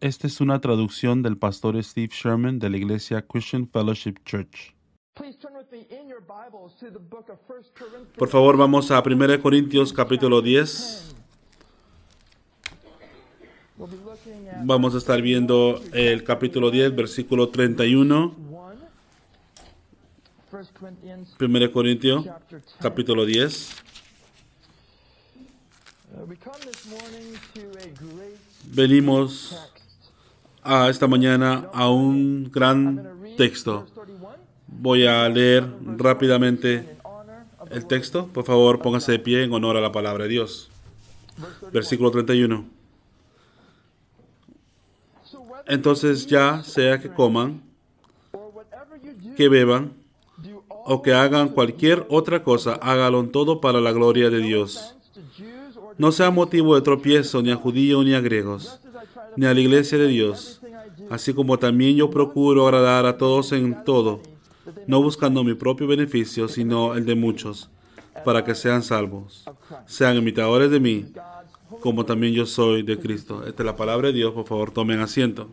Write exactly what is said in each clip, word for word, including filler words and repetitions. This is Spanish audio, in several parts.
Esta es una traducción del pastor Steve Sherman de la iglesia Christian Fellowship Church. Por favor, vamos a primera de Corintios capítulo diez. Vamos a estar viendo el capítulo diez, versículo treinta y uno. primera de Corintios capítulo diez. Venimos a esta mañana a un gran texto. Voy a leer rápidamente el texto. Por favor, póngase de pie en honor a la palabra de Dios. Versículo treinta y uno. Entonces ya sea que coman, que beban, o que hagan cualquier otra cosa, hágalo todo para la gloria de Dios. No sea motivo de tropiezo ni a judíos ni a griegos, ni a la iglesia de Dios, así como también yo procuro agradar a todos en todo, no buscando mi propio beneficio, sino el de muchos, para que sean salvos. Sean imitadores de mí, como también yo soy de Cristo. Esta es la palabra de Dios. Por favor, tomen asiento.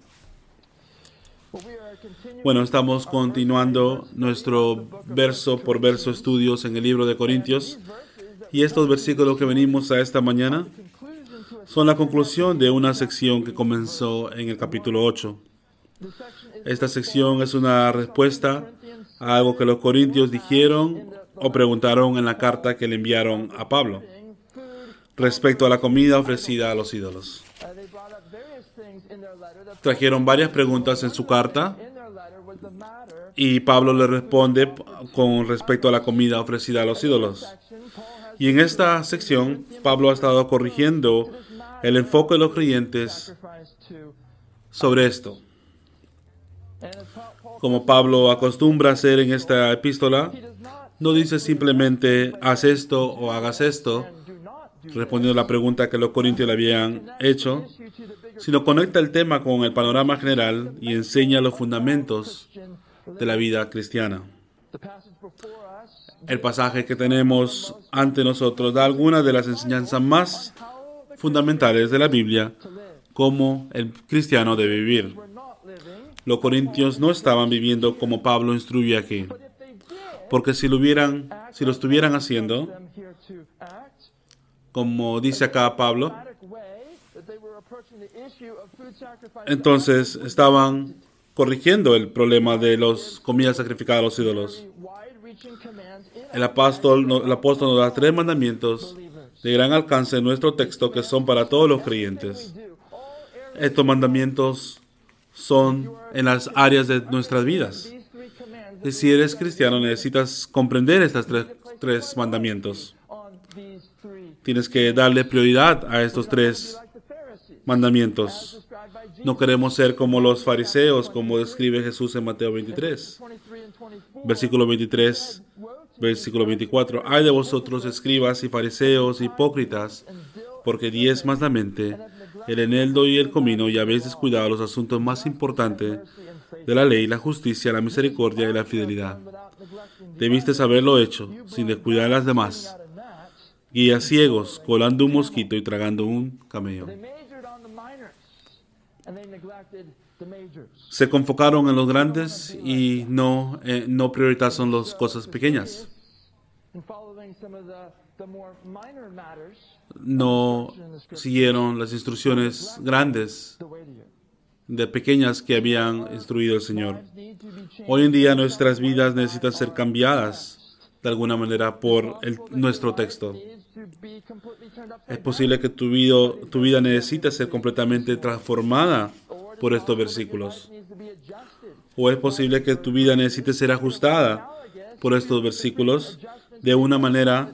Bueno, estamos continuando nuestro verso por verso estudios en el libro de Corintios. Y estos versículos que venimos a esta mañana son la conclusión de una sección que comenzó en el capítulo ocho. Esta sección es una respuesta a algo que los corintios dijeron o preguntaron en la carta que le enviaron a Pablo respecto a la comida ofrecida a los ídolos. Trajeron varias preguntas en su carta y Pablo le responde con respecto a la comida ofrecida a los ídolos. Y en esta sección, Pablo ha estado corrigiendo el enfoque de los creyentes sobre esto. Como Pablo acostumbra hacer en esta epístola, no dice simplemente haz esto o hagas esto, respondiendo a la pregunta que los corintios le habían hecho, sino conecta el tema con el panorama general y enseña los fundamentos de la vida cristiana. El pasaje que tenemos ante nosotros da algunas de las enseñanzas más fundamentales de la Biblia, cómo el cristiano debe vivir. Los corintios no estaban viviendo como Pablo instruye aquí, porque si lo hubieran, si lo estuvieran haciendo, como dice acá Pablo, entonces estaban corrigiendo el problema de las comidas sacrificadas a los ídolos. El apóstol, el apóstol nos da tres mandamientos de gran alcance en nuestro texto que son para todos los creyentes. Estos mandamientos son en las áreas de nuestras vidas. Y si eres cristiano, necesitas comprender estos tres, tres mandamientos. Tienes que darle prioridad a estos tres mandamientos. No queremos ser como los fariseos, como describe Jesús en Mateo veintitrés. Versículo veintitrés, versículo veinticuatro. Ay de vosotros, escribas y fariseos, hipócritas, porque diezmas la mente, el eneldo y el comino, y habéis descuidado los asuntos más importantes de la ley, la justicia, la misericordia y la fidelidad. Debiste haberlo hecho, sin descuidar las demás. Guías ciegos, colando un mosquito y tragando un camello. Se enfocaron en los grandes y no, eh, no priorizaron las cosas pequeñas. No siguieron las instrucciones grandes de pequeñas que habían instruido el Señor. Hoy en día nuestras vidas necesitan ser cambiadas de alguna manera por el, nuestro texto. Es posible que tu vida, tu vida necesite ser completamente transformada por estos versículos. O es posible que tu vida necesite ser ajustada por estos versículos de una manera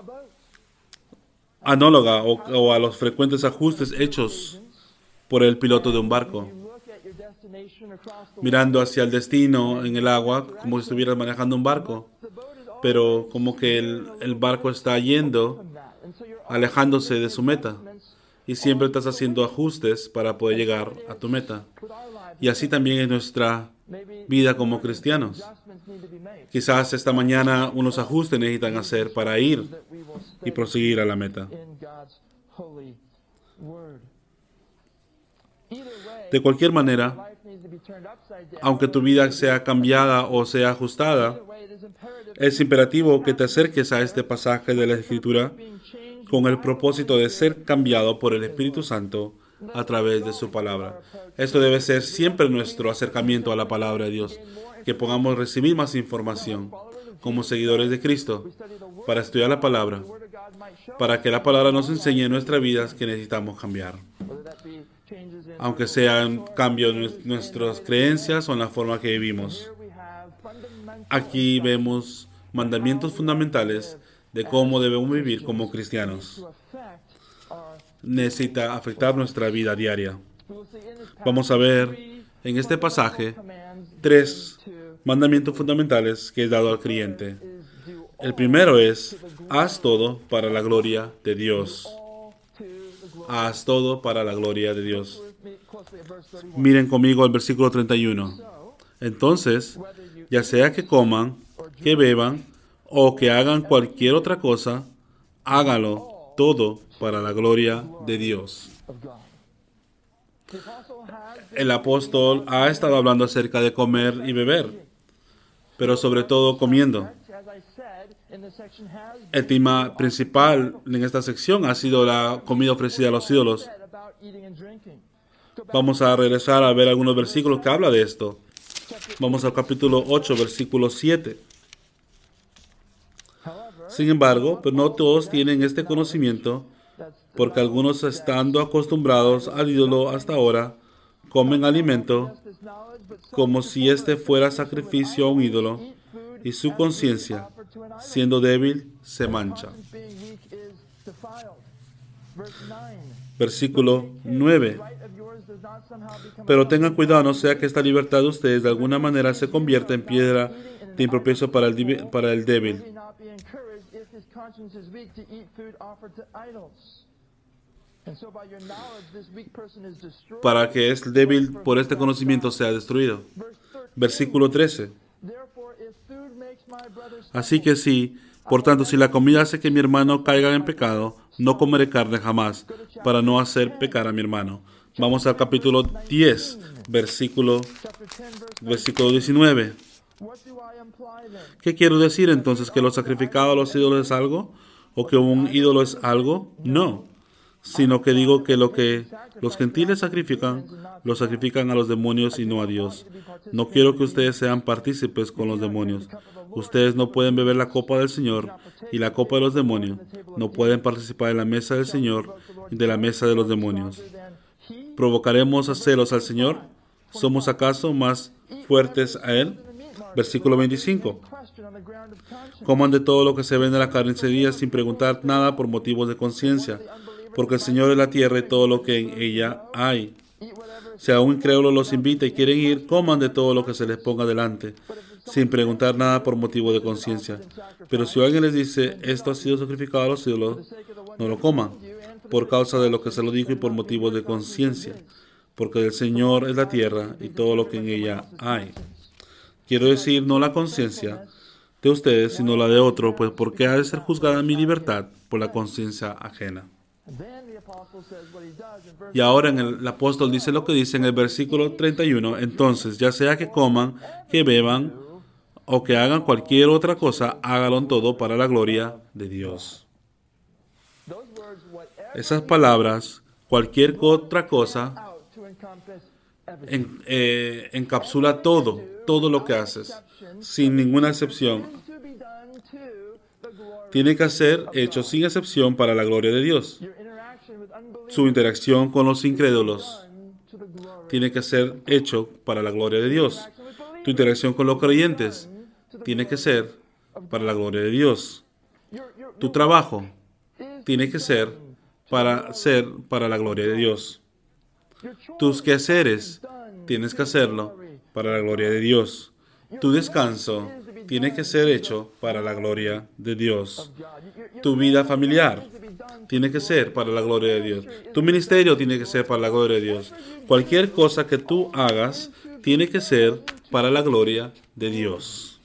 análoga o, o a los frecuentes ajustes hechos por el piloto de un barco, mirando hacia el destino en el agua como si estuvieras manejando un barco, pero como que el, el barco está yendo, alejándose de su meta, y siempre estás haciendo ajustes para poder llegar a tu meta. Y así también es nuestra vida como cristianos. Quizás esta mañana unos ajustes necesitan hacer para ir y proseguir a la meta. De cualquier manera, aunque tu vida sea cambiada o sea ajustada, es imperativo que te acerques a este pasaje de la Escritura con el propósito de ser cambiado por el Espíritu Santo a través de su palabra. Esto debe ser siempre nuestro acercamiento a la palabra de Dios, que podamos recibir más información como seguidores de Cristo para estudiar la palabra, para que la palabra nos enseñe en nuestras vidas que necesitamos cambiar. Aunque sea un cambio en nuestras creencias o en la forma que vivimos. Aquí vemos mandamientos fundamentales de cómo debemos vivir como cristianos. Necesita afectar nuestra vida diaria. Vamos a ver en este pasaje tres mandamientos fundamentales que es dado al creyente. El primero es, haz todo para la gloria de Dios. Haz todo para la gloria de Dios. Miren conmigo el versículo treinta y uno. Entonces, ya sea que coman, que beban, o que hagan cualquier otra cosa, hágalo todo para la gloria de Dios. El apóstol ha estado hablando acerca de comer y beber, pero sobre todo comiendo. El tema principal en esta sección ha sido la comida ofrecida a los ídolos. Vamos a regresar a ver algunos versículos que habla de esto. Vamos al capítulo ocho, versículo siete. Sin embargo, pero no todos tienen este conocimiento, porque algunos, estando acostumbrados al ídolo hasta ahora, comen alimento como si este fuera sacrificio a un ídolo, y su conciencia, siendo débil, se mancha. Versículo nueve. Pero tengan cuidado, no sea que esta libertad de ustedes de alguna manera se convierta en piedra de impropeso para el, para el débil. Para que el débil por este conocimiento sea destruido. Versículo trece. Así que sí, por tanto, si la comida hace que mi hermano caiga en pecado, no comeré carne jamás, para no hacer pecar a mi hermano. Vamos al capítulo diez, versículo, versículo diecinueve. ¿Qué quiero decir entonces? ¿Que lo sacrificado a los ídolos es algo? ¿O que un ídolo es algo? No. Sino que digo que lo que los gentiles sacrifican, lo sacrifican a los demonios y no a Dios. No quiero que ustedes sean partícipes con los demonios. Ustedes no pueden beber la copa del Señor y la copa de los demonios. No pueden participar en la mesa del Señor y de la mesa de los demonios. ¿Provocaremos a celos al Señor? ¿Somos acaso más fuertes a Él? Versículo veinticinco. Coman de todo lo que se vende en la carnicería sin preguntar nada por motivos de conciencia, porque el Señor es la tierra y todo lo que en ella hay. Si a un incrédulo los invita y quieren ir, coman de todo lo que se les ponga delante, sin preguntar nada por motivo de conciencia. Pero si alguien les dice, esto ha sido sacrificado a los ídolos, no lo coman, por causa de lo que se lo dijo y por motivos de conciencia, porque del Señor es la tierra y todo lo que en ella hay. Quiero decir, no la conciencia de ustedes, sino la de otro, pues ¿por qué ha de ser juzgada mi libertad por la conciencia ajena? Y ahora en el, el apóstol dice lo que dice en el versículo treinta y uno. Entonces, ya sea que coman, que beban, o que hagan cualquier otra cosa, háganlo todo para la gloria de Dios. Esas palabras, cualquier otra cosa, en, eh, encapsula todo, todo lo que haces, sin ninguna excepción. Tiene que ser hecho sin excepción para la gloria de Dios. Su interacción con los incrédulos tiene que ser hecho para la gloria de Dios. Tu interacción con los creyentes tiene que ser para la gloria de Dios. Tu trabajo tiene que ser para ser para la gloria de Dios. Tus quehaceres tienes que hacerlo para la gloria de Dios. Tu descanso tiene que ser hecho para la gloria de Dios. Tu vida familiar tiene que ser para la gloria de Dios. Tu ministerio tiene que ser para la gloria de Dios. Cualquier cosa que tú hagas tiene que ser para la gloria de Dios.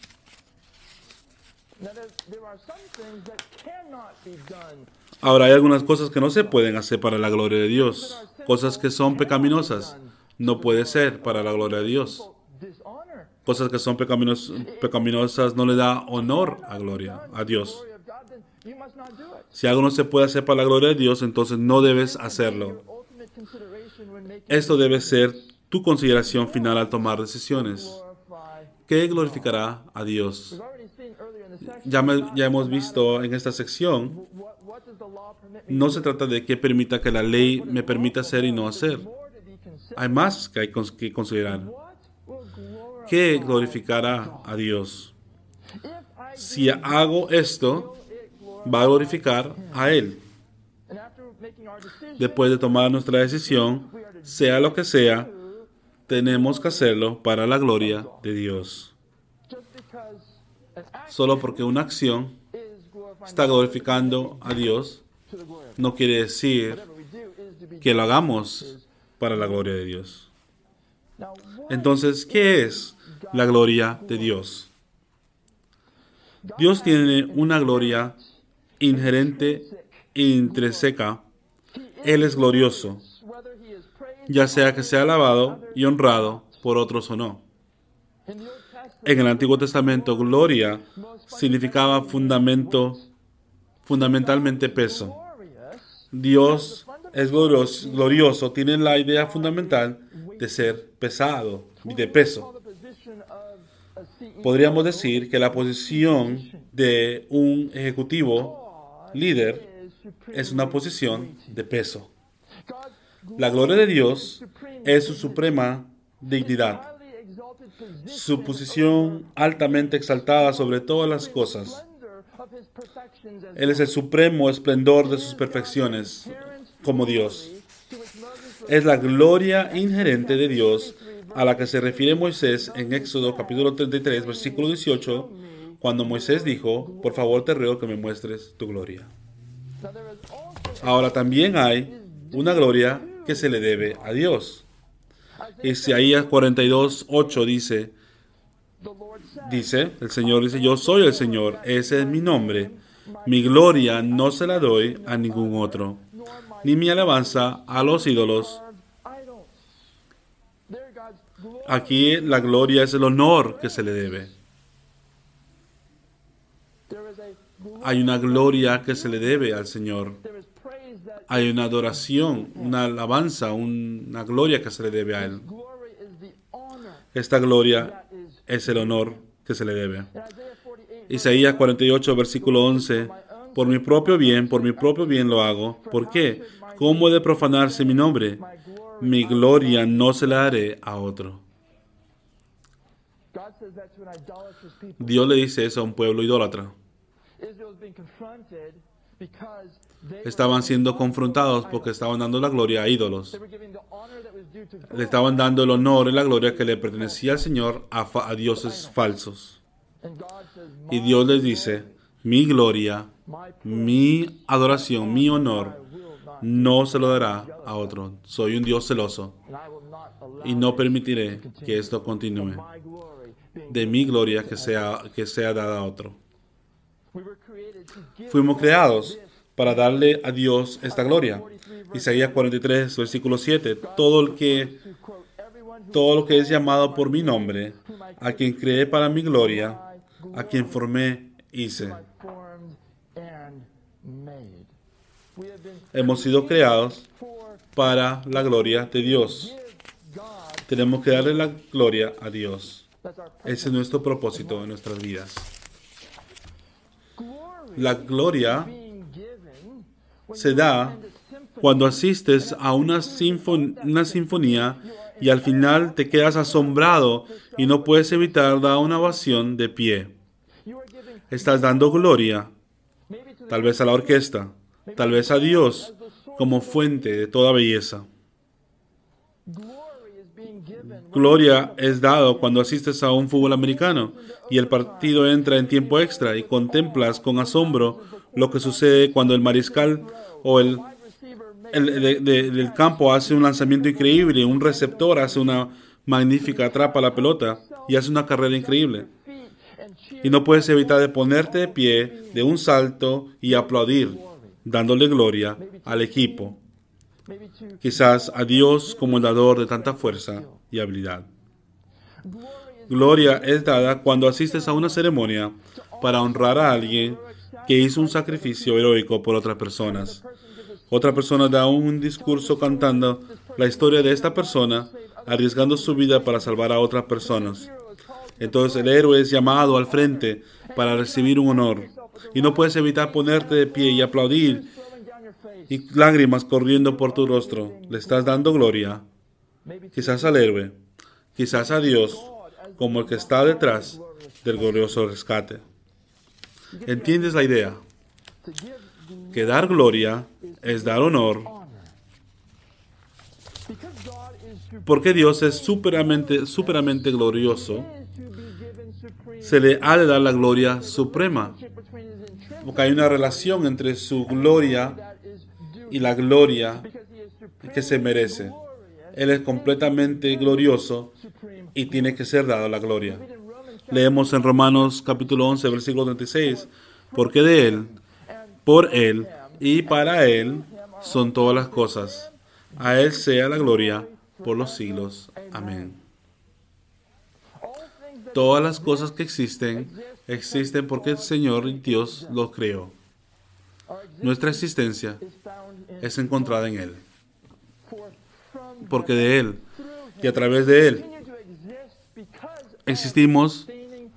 Ahora, hay algunas cosas que no se pueden hacer para la gloria de Dios. Cosas que son pecaminosas. no puede ser para la gloria de Dios. Cosas que son pecaminos, pecaminosas no le da honor a gloria a Dios. Si algo no se puede hacer para la gloria de Dios, entonces no debes hacerlo. Esto debe ser tu consideración final al tomar decisiones. ¿Qué glorificará a Dios? Ya, me, ya hemos visto en esta sección, no se trata de qué permita que la ley me permita hacer y no hacer. Hay más que hay que considerar. ¿Qué glorificará a Dios? Si hago esto, va a glorificar a Él. Después de tomar nuestra decisión, sea lo que sea, tenemos que hacerlo para la gloria de Dios. Solo porque una acción está glorificando a Dios, no quiere decir que lo hagamos para la gloria de Dios. Entonces, ¿qué es la gloria de Dios? Dios tiene una gloria inherente e intrínseca. Él es glorioso, ya sea que sea alabado y honrado por otros o no. En el Antiguo Testamento, gloria significaba fundamento, fundamentalmente peso. Dios es glorioso, glorioso, tiene la idea fundamental de ser pesado, de peso. Podríamos decir que la posición de un ejecutivo líder es una posición de peso. La gloria de Dios es su suprema dignidad, su posición altamente exaltada sobre todas las cosas. Él es el supremo esplendor de sus perfecciones como Dios. Es la gloria inherente de Dios a la que se refiere Moisés en Éxodo capítulo treinta y tres, versículo dieciocho, cuando Moisés dijo, por favor te ruego que me muestres tu gloria. Ahora también hay una gloria que se le debe a Dios. Isaías cuarenta y dos, ocho dice, dice, el Señor dice, yo soy el Señor, ese es mi nombre. Mi gloria no se la doy a ningún otro, ni mi alabanza a los ídolos. Aquí la gloria es el honor que se le debe. Hay una gloria que se le debe al Señor. Hay una adoración, una alabanza, una gloria que se le debe a Él. Esta gloria es el honor que se le debe. Isaías cuarenta y ocho, versículo once. Por mi propio bien, por mi propio bien lo hago. ¿Por qué? ¿Cómo he de profanarse mi nombre? Mi gloria no se la daré a otro. Dios le dice eso a un pueblo idólatra. Estaban siendo confrontados porque estaban dando la gloria a ídolos. Le estaban dando el honor y la gloria que le pertenecía al Señor a, fa- a dioses falsos. Y Dios les dice, mi gloria, mi adoración, mi honor, no se lo dará a otro. Soy un Dios celoso y no permitiré que esto continúe. De mi gloria que sea, que sea dada a otro. Fuimos creados para darle a Dios esta gloria. Isaías cuarenta y tres, versículo siete. Todo el que, todo lo que es llamado por mi nombre, a quien creé para mi gloria, a quien formé, hice. Hemos sido creados para la gloria de Dios. Tenemos que darle la gloria a Dios. Ese es nuestro propósito en nuestras vidas. La gloria se da cuando asistes a una, sinfon- una sinfonía y al final te quedas asombrado y no puedes evitar dar una ovación de pie. Estás dando gloria, tal vez a la orquesta, tal vez a Dios como fuente de toda belleza. Gloria es dado cuando asistes a un fútbol americano y el partido entra en tiempo extra y contemplas con asombro lo que sucede cuando el mariscal o el, el de, de, del campo hace un lanzamiento increíble, un receptor hace una magnífica, atrapa la pelota y hace una carrera increíble. Y no puedes evitar de ponerte de pie de un salto y aplaudir, dándole gloria al equipo. quizás a Dios como el dador de tanta fuerza y habilidad. Gloria es dada cuando asistes a una ceremonia para honrar a alguien que hizo un sacrificio heroico por otras personas. Otra persona da un discurso cantando la historia de esta persona, arriesgando su vida para salvar a otras personas. Entonces el héroe es llamado al frente para recibir un honor. Y no puedes evitar ponerte de pie y aplaudir y lágrimas corriendo por tu rostro. Le estás dando gloria, quizás al héroe, quizás a Dios, como el que está detrás del glorioso rescate. ¿Entiendes la idea? Que dar gloria es dar honor, porque Dios es superamente, superamente glorioso. Se le ha de dar la gloria suprema, porque hay una relación entre su gloria y la gloria que se merece. Él es completamente glorioso y tiene que ser dado la gloria. Leemos en Romanos capítulo once, versículo treinta y seis, porque de Él, por Él y para Él son todas las cosas. A Él sea la gloria por los siglos. Amén. Todas las cosas que existen, existen porque el Señor Dios los creó. Nuestra existencia es encontrada en Él, porque de Él y a través de Él existimos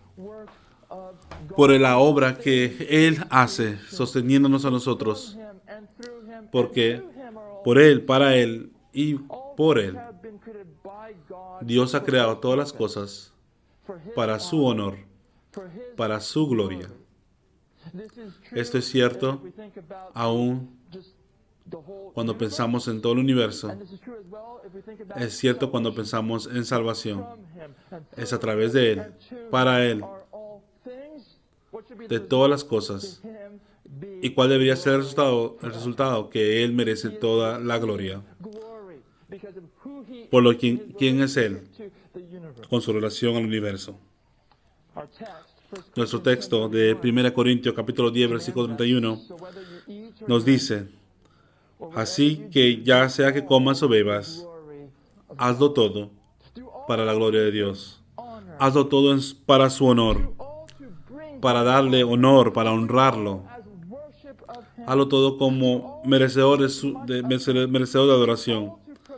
por la obra que Él hace, sosteniéndonos a nosotros, porque por Él, para Él y por Él, Dios ha creado todas las cosas para su honor, para su gloria. Esto es cierto aún cuando pensamos en todo el universo. Es cierto cuando pensamos en salvación. Es a través de Él, para Él, de todas las cosas. ¿Y cuál debería ser el resultado? El resultado, que Él merece toda la gloria. Por lo que, ¿quién es Él? Con su relación al universo. Nuestro texto de primera Corintios capítulo diez, versículo treinta y uno, nos dice: así que ya sea que comas o bebas, hazlo todo para la gloria de Dios. Hazlo todo para su honor, para darle honor, para honrarlo. Hazlo todo como merecedor de, su, de, merecedor de adoración.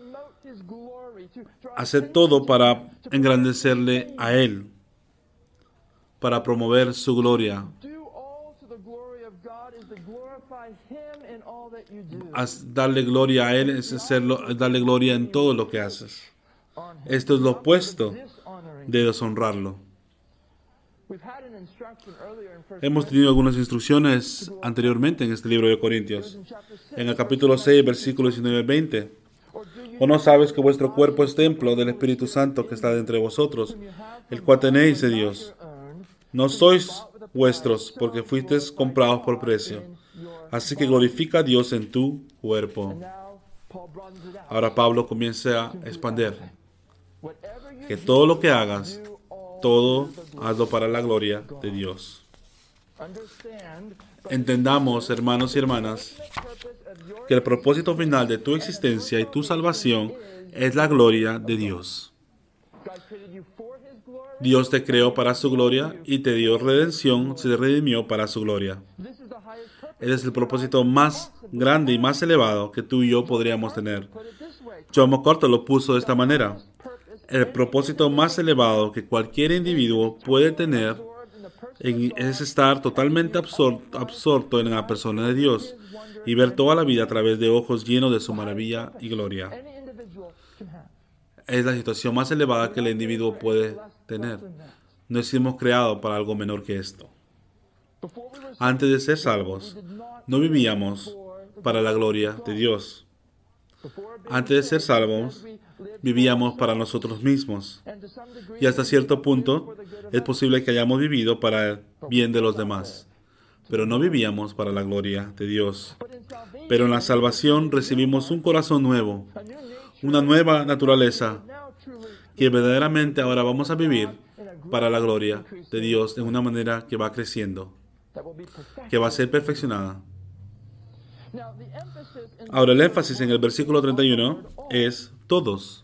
Haced todo para engrandecerle a Él, para promover su gloria. Haz, darle gloria a Él es hacerlo, darle gloria en todo lo que haces. Esto es lo opuesto de deshonrarlo. Hemos tenido algunas instrucciones anteriormente en este libro de Corintios. En el capítulo seis, versículos diecinueve al veinte. ¿O no sabes que vuestro cuerpo es templo del Espíritu Santo que está dentro de vosotros, el cual tenéis de Dios? No sois vuestros, porque fuisteis comprados por precio. Así que glorifica a Dios en tu cuerpo. Ahora Pablo comienza a expandir que todo lo que hagas, todo hazlo para la gloria de Dios. Entendamos, hermanos y hermanas, que el propósito final de tu existencia y tu salvación es la gloria de Dios. Dios te creó para su gloria y te dio redención, se redimió para su gloria. Ese es el propósito más grande y más elevado que tú y yo podríamos tener. John MacArthur lo puso de esta manera: el propósito más elevado que cualquier individuo puede tener es estar totalmente absor- absorto en la persona de Dios y ver toda la vida a través de ojos llenos de su maravilla y gloria. Es la situación más elevada que el individuo puede tener. No hemos creado para algo menor que esto. Antes de ser salvos, no vivíamos para la gloria de Dios. Antes de ser salvos, vivíamos para nosotros mismos. Y hasta cierto punto, es posible que hayamos vivido para el bien de los demás. Pero no vivíamos para la gloria de Dios. Pero en la salvación recibimos un corazón nuevo, una nueva naturaleza, que verdaderamente ahora vamos a vivir para la gloria de Dios de una manera que va creciendo, que va a ser perfeccionada. Ahora, el énfasis en el versículo treinta y uno es todos.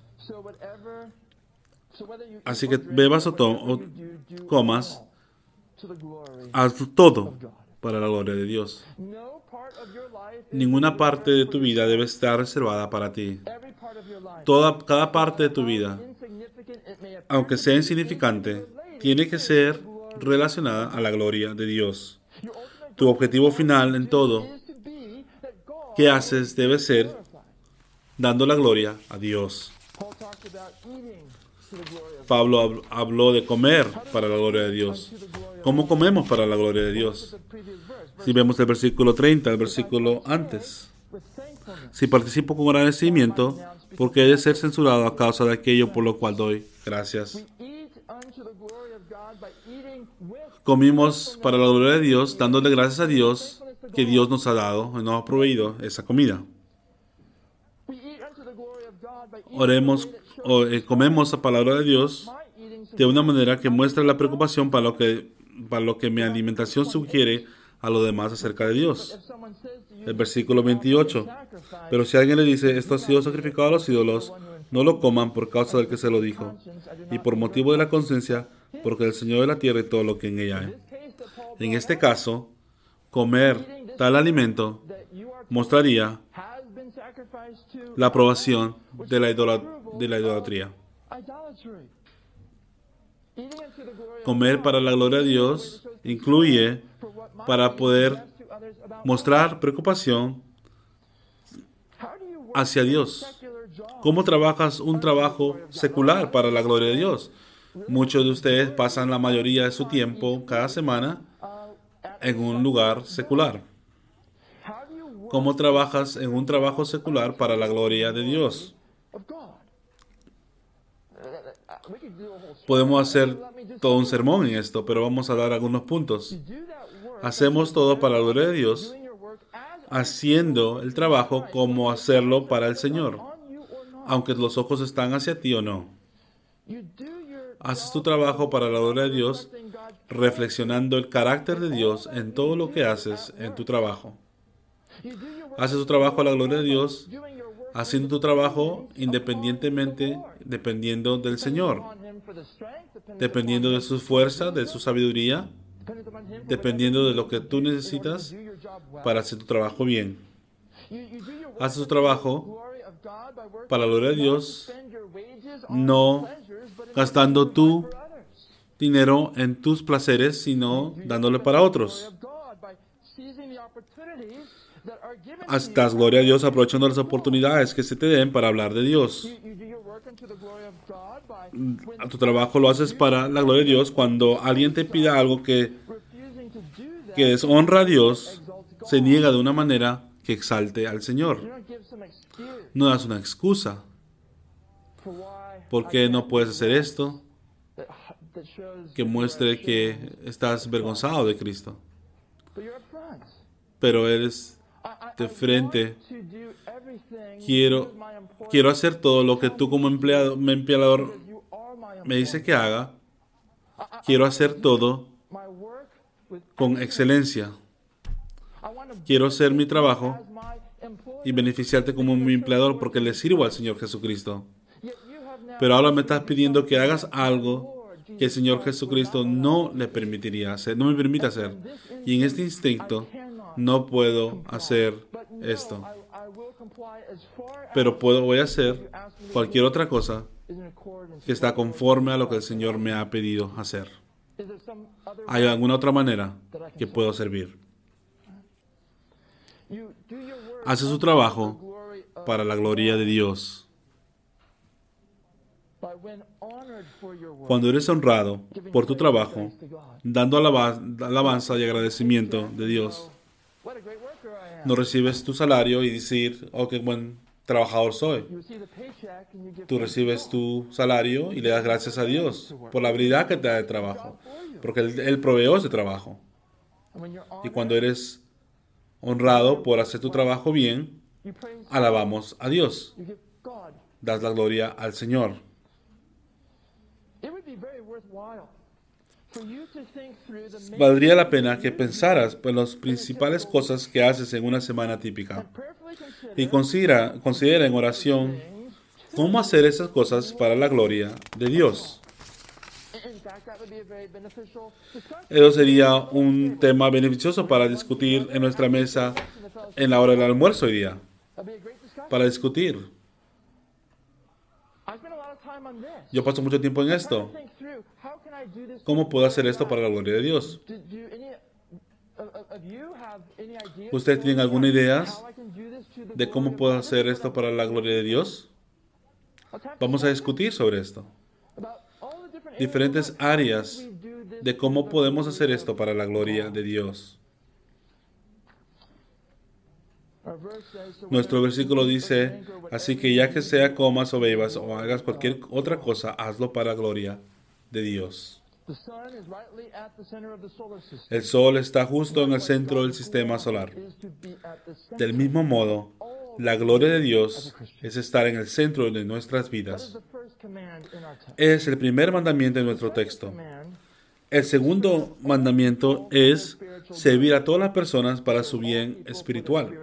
Así que bebas o, to o comas, haz todo para la gloria de Dios. Ninguna parte de tu vida debe estar reservada para ti. Toda, cada parte de tu vida, aunque sea insignificante, tiene que ser relacionada a la gloria de Dios. Tu objetivo final en todo que haces debe ser dando la gloria a Dios. Pablo habló de comer para la gloria de Dios. ¿Cómo comemos para la gloria de Dios? Si vemos el versículo treinta, el versículo antes. Si participo con agradecimiento, porque he de ser censurado a causa de aquello por lo cual doy gracias. Comimos para la gloria de Dios, dándole gracias a Dios que Dios nos ha dado y nos ha proveído esa comida. Oremos o eh, comemos la palabra de Dios de una manera que muestra la preocupación para lo que, para lo que mi alimentación sugiere a los demás acerca de Dios. El versículo veintiocho. Pero si alguien le dice, esto ha sido sacrificado a los ídolos, no lo coman por causa del que se lo dijo, y por motivo de la conciencia, porque el Señor de la tierra y todo lo que en ella hay. En este caso, comer tal alimento mostraría la aprobación de la, idola, de la idolatría. Comer para la gloria de Dios incluye para poder mostrar preocupación hacia Dios. ¿Cómo trabajas un trabajo secular para la gloria de Dios? Muchos de ustedes pasan la mayoría de su tiempo cada semana en un lugar secular. ¿Cómo trabajas en un trabajo secular para la gloria de Dios? Podemos hacer todo un sermón en esto, pero vamos a dar algunos puntos. Hacemos todo para la gloria de Dios, haciendo el trabajo como hacerlo para el Señor, aunque los ojos están hacia ti o no. Haces tu trabajo para la gloria de Dios, reflexionando el carácter de Dios en todo lo que haces en tu trabajo. Haces tu trabajo a la gloria de Dios, haciendo tu trabajo independientemente, dependiendo del Señor, dependiendo de su fuerza, de su sabiduría, dependiendo de lo que tú necesitas para hacer tu trabajo bien. Haces tu trabajo para la gloria de Dios, no gastando tu dinero en tus placeres, sino dándole para otros. Das gloria a Dios aprovechando las oportunidades que se te den para hablar de Dios. Tu trabajo lo haces para la gloria de Dios. Cuando alguien te pida algo que, que deshonra a Dios, se niega de una manera que exalte al Señor. No das una excusa. ¿Por qué no puedes hacer esto? Que muestre que estás avergonzado de Cristo. Pero eres de frente. Quiero, quiero hacer todo lo que tú como empleado, mi empleador me dice que haga. Quiero hacer todo con excelencia. Quiero hacer mi trabajo y beneficiarte como mi empleador porque le sirvo al Señor Jesucristo. Pero ahora me estás pidiendo que hagas algo que el Señor Jesucristo no le permitiría hacer, no me permite hacer. Y en este instinto no puedo hacer esto. Pero puedo, voy a hacer cualquier otra cosa que está conforme a lo que el Señor me ha pedido hacer. ¿Hay alguna otra manera que puedo servir? Hace su trabajo para la gloria de Dios. Cuando eres honrado por tu trabajo, dando alabanza y agradecimiento de Dios, no recibes tu salario y decir, oh, qué buen trabajador soy. Tú recibes tu salario y le das gracias a Dios por la habilidad que te da de trabajo, porque Él, Él proveó ese trabajo. Y cuando eres honrado por hacer tu trabajo bien, alabamos a Dios. Das la gloria al Señor. Valdría la pena que pensaras en las principales cosas que haces en una semana típica y considera, considera en oración cómo hacer esas cosas para la gloria de Dios. Eso sería un tema beneficioso para discutir en nuestra mesa en la hora del almuerzo hoy día. Para discutir. Yo paso mucho tiempo en esto. ¿Cómo puedo hacer esto para la gloria de Dios? ¿Ustedes tienen alguna idea de cómo puedo hacer esto para la gloria de Dios? Vamos a discutir sobre esto. Diferentes áreas de cómo podemos hacer esto para la gloria de Dios. Nuestro versículo dice, así que ya que sea comas o bebas o hagas cualquier otra cosa, hazlo para la gloria de Dios. El sol está justo en el centro del sistema solar. Del mismo modo, la gloria de Dios es estar en el centro de nuestras vidas. Es el primer mandamiento de nuestro texto. El segundo mandamiento es servir a todas las personas para su bien espiritual.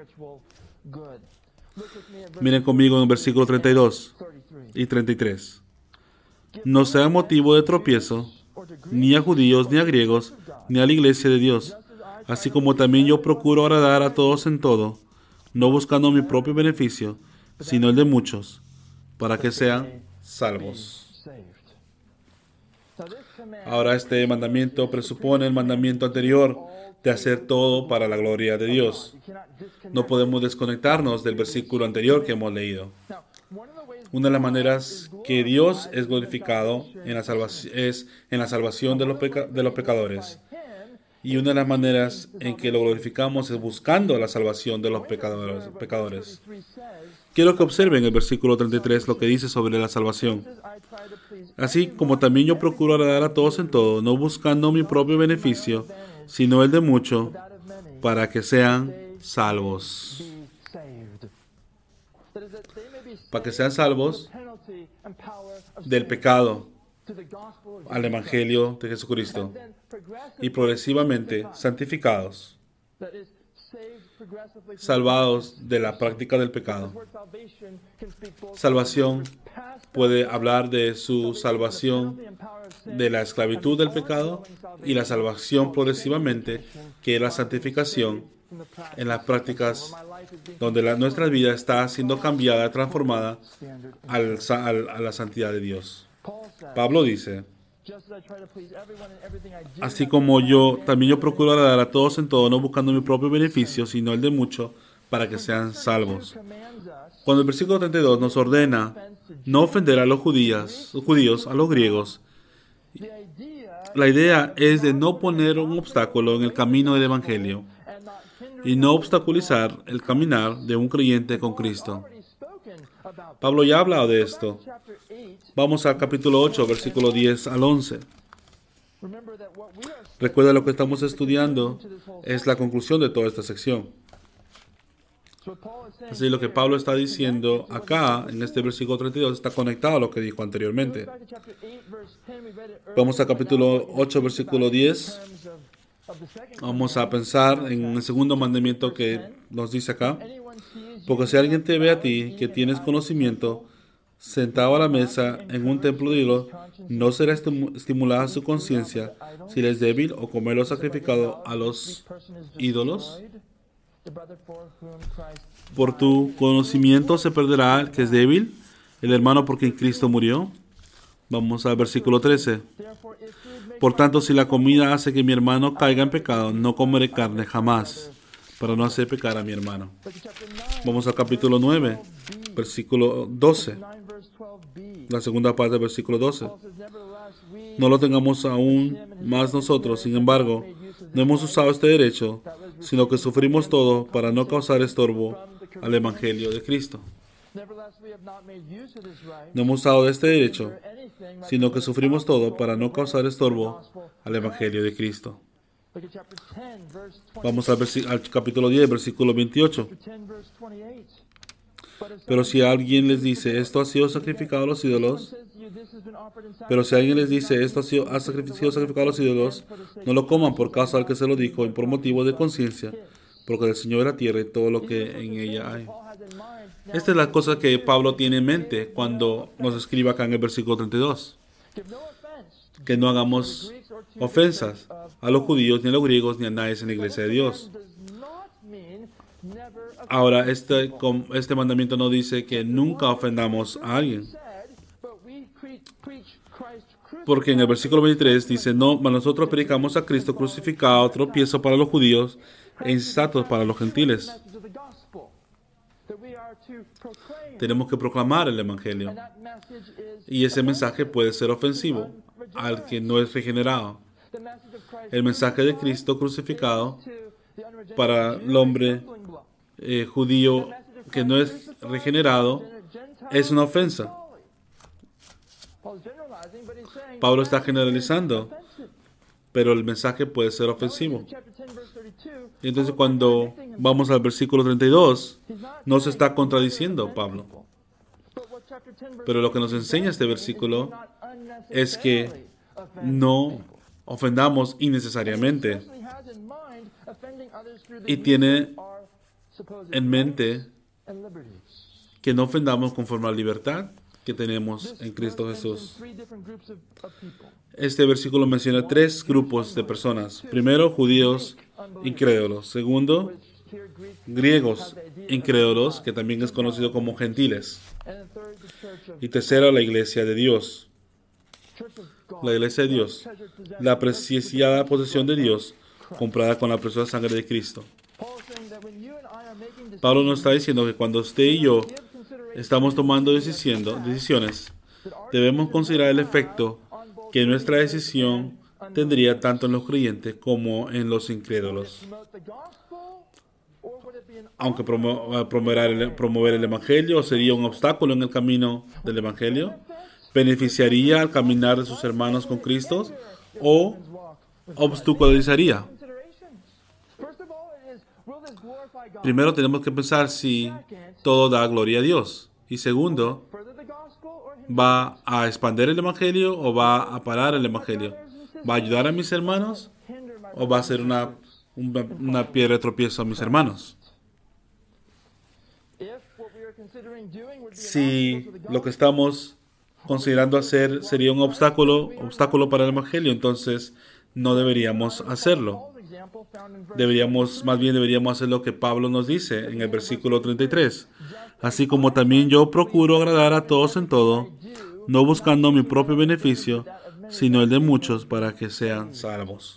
Miren conmigo en el versículo treinta y dos y treinta y tres. No sea motivo de tropiezo ni a judíos, ni a griegos, ni a la iglesia de Dios, así como también yo procuro agradar a todos en todo, no buscando mi propio beneficio, sino el de muchos, para que sean salvos. Ahora este mandamiento presupone el mandamiento anterior de hacer todo para la gloria de Dios. No podemos desconectarnos del versículo anterior que hemos leído. Una de las maneras que Dios es glorificado en la salvación, es en la salvación de los, peca- de los pecadores. Y una de las maneras en que lo glorificamos es buscando la salvación de los pecadores. pecadores. Quiero que observen el versículo treinta y tres lo que dice sobre la salvación. Así como también yo procuro agradar a todos en todo, no buscando mi propio beneficio, sino el de muchos, para que sean salvos. Para que sean salvos del pecado al Evangelio de Jesucristo y progresivamente santificados, salvados de la práctica del pecado. Salvación puede hablar de su salvación de la esclavitud del pecado y la salvación progresivamente, que es la santificación en las prácticas donde la, nuestra vida está siendo cambiada, transformada al, al, a la santidad de Dios. Pablo dice, así como yo, también yo procuro agradar a todos en todo, no buscando mi propio beneficio, sino el de muchos, para que sean salvos. Cuando el versículo treinta y dos nos ordena no ofender a los judíos, los judíos, a los griegos, la idea es de no poner un obstáculo en el camino del Evangelio y no obstaculizar el caminar de un creyente con Cristo. Pablo ya ha hablado de esto. Vamos al capítulo ocho, versículo diez al once. Recuerda, lo que estamos estudiando es la conclusión de toda esta sección. Así, lo que Pablo está diciendo acá, en este versículo treinta y dos, está conectado a lo que dijo anteriormente. Vamos al capítulo ocho, versículo diez. Vamos a pensar en el segundo mandamiento que nos dice acá. Porque si alguien te ve a ti, que tienes conocimiento, sentado a la mesa en un templo de ídolos, no será estimulada su conciencia si le es débil o comer lo sacrificado a los ídolos. Por tu conocimiento se perderá el que es débil, el hermano por quien Cristo murió. Vamos al versículo trece. Por tanto, si la comida hace que mi hermano caiga en pecado, no comeré carne jamás, para no hacer pecar a mi hermano. Vamos al capítulo nueve, versículo doce. La segunda parte del versículo doce. No lo tengamos aún más nosotros, sin embargo, no hemos usado este derecho, sino que sufrimos todo para no causar estorbo al Evangelio de Cristo. No hemos usado este derecho, sino que sufrimos todo para no causar estorbo al Evangelio de Cristo. Vamos al, al capítulo diez, versículo veintiocho. Pero si alguien les dice, esto ha sido sacrificado a los ídolos, Pero si alguien les dice, esto ha sido, ha sacrificado, sido sacrificado a los ídolos, no lo coman por causa del que se lo dijo y por motivo de conciencia, porque el Señor de la tierra y todo lo que en ella hay. Esta es la cosa que Pablo tiene en mente cuando nos escribe acá en el versículo treinta y dos. Que no hagamos ofensas a los judíos, ni a los griegos, ni a nadie en la iglesia de Dios. Ahora, este, este mandamiento no dice que nunca ofendamos a alguien. Porque en el versículo veintitrés dice, no, nosotros predicamos a Cristo crucificado, tropiezo para los judíos e insensatos para los gentiles. Tenemos que proclamar el Evangelio. Y ese mensaje puede ser ofensivo al que no es regenerado. El mensaje de Cristo crucificado para el hombre eh, judío que no es regenerado es una ofensa. Pablo está generalizando, pero el mensaje puede ser ofensivo. Y entonces cuando vamos al versículo treinta y dos, no se está contradiciendo Pablo. Pero lo que nos enseña este versículo es que no ofendamos innecesariamente. Y tiene en mente que no ofendamos conforme a la libertad que tenemos en Cristo Jesús. Este versículo menciona tres grupos de personas. Primero, judíos incrédulos. Segundo, griegos incrédulos, que también es conocido como gentiles. Y tercero, la iglesia de Dios. La iglesia de Dios. La preciada posesión de Dios, comprada con la preciosa sangre de Cristo. Pablo nos está diciendo que cuando usted y yo estamos tomando decisiones, debemos considerar el efecto que nuestra decisión tendría tanto en los creyentes como en los incrédulos. Aunque promo promover, el, promover el Evangelio sería un obstáculo en el camino del Evangelio, beneficiaría al caminar de sus hermanos con Cristo o obstaculizaría. Primero tenemos que pensar si todo da gloria a Dios. Y segundo, ¿va a expandir el Evangelio o va a parar el Evangelio? ¿Va a ayudar a mis hermanos o va a ser una, una, una piedra de tropiezo a mis hermanos? Si lo que estamos considerando hacer sería un obstáculo, obstáculo para el Evangelio, entonces no deberíamos hacerlo. Deberíamos, más bien deberíamos hacer lo que Pablo nos dice en el versículo treinta y tres. Así como también yo procuro agradar a todos en todo, no buscando mi propio beneficio, sino el de muchos para que sean salvos.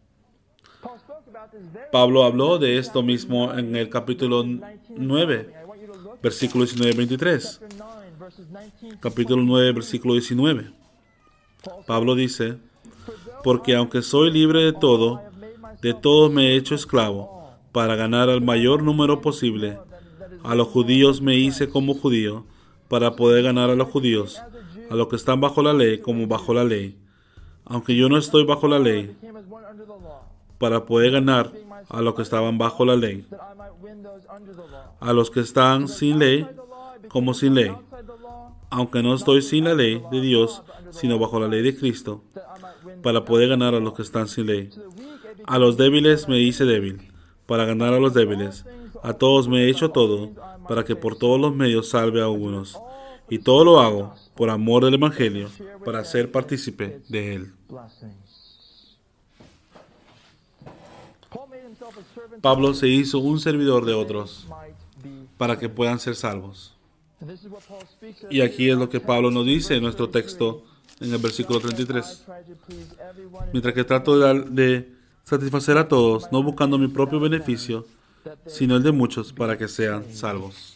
Pablo habló de esto mismo en el capítulo nueve, versículo diecinueve a veintitrés. Capítulo nueve, versículo diecinueve. Pablo dice, porque aunque soy libre de todo, de todos me he hecho esclavo, para ganar al mayor número posible. A los judíos me hice como judío, para poder ganar a los judíos, a los que están bajo la ley como bajo la ley, aunque yo no estoy bajo la ley, para poder ganar a los que estaban bajo la ley, a los que están sin ley como sin ley, aunque no estoy sin la ley de Dios, sino bajo la ley de Cristo, para poder ganar a los que están sin ley. A los débiles me hice débil, para ganar a los débiles. A todos me he hecho todo, para que por todos los medios salve a algunos. Y todo lo hago por amor del Evangelio, para ser partícipe de él. Pablo se hizo un servidor de otros, para que puedan ser salvos. Y aquí es lo que Pablo nos dice en nuestro texto, en el versículo treinta y tres. Mientras que trato de, de satisfacer a todos, no buscando mi propio beneficio, sino el de muchos, para que sean salvos.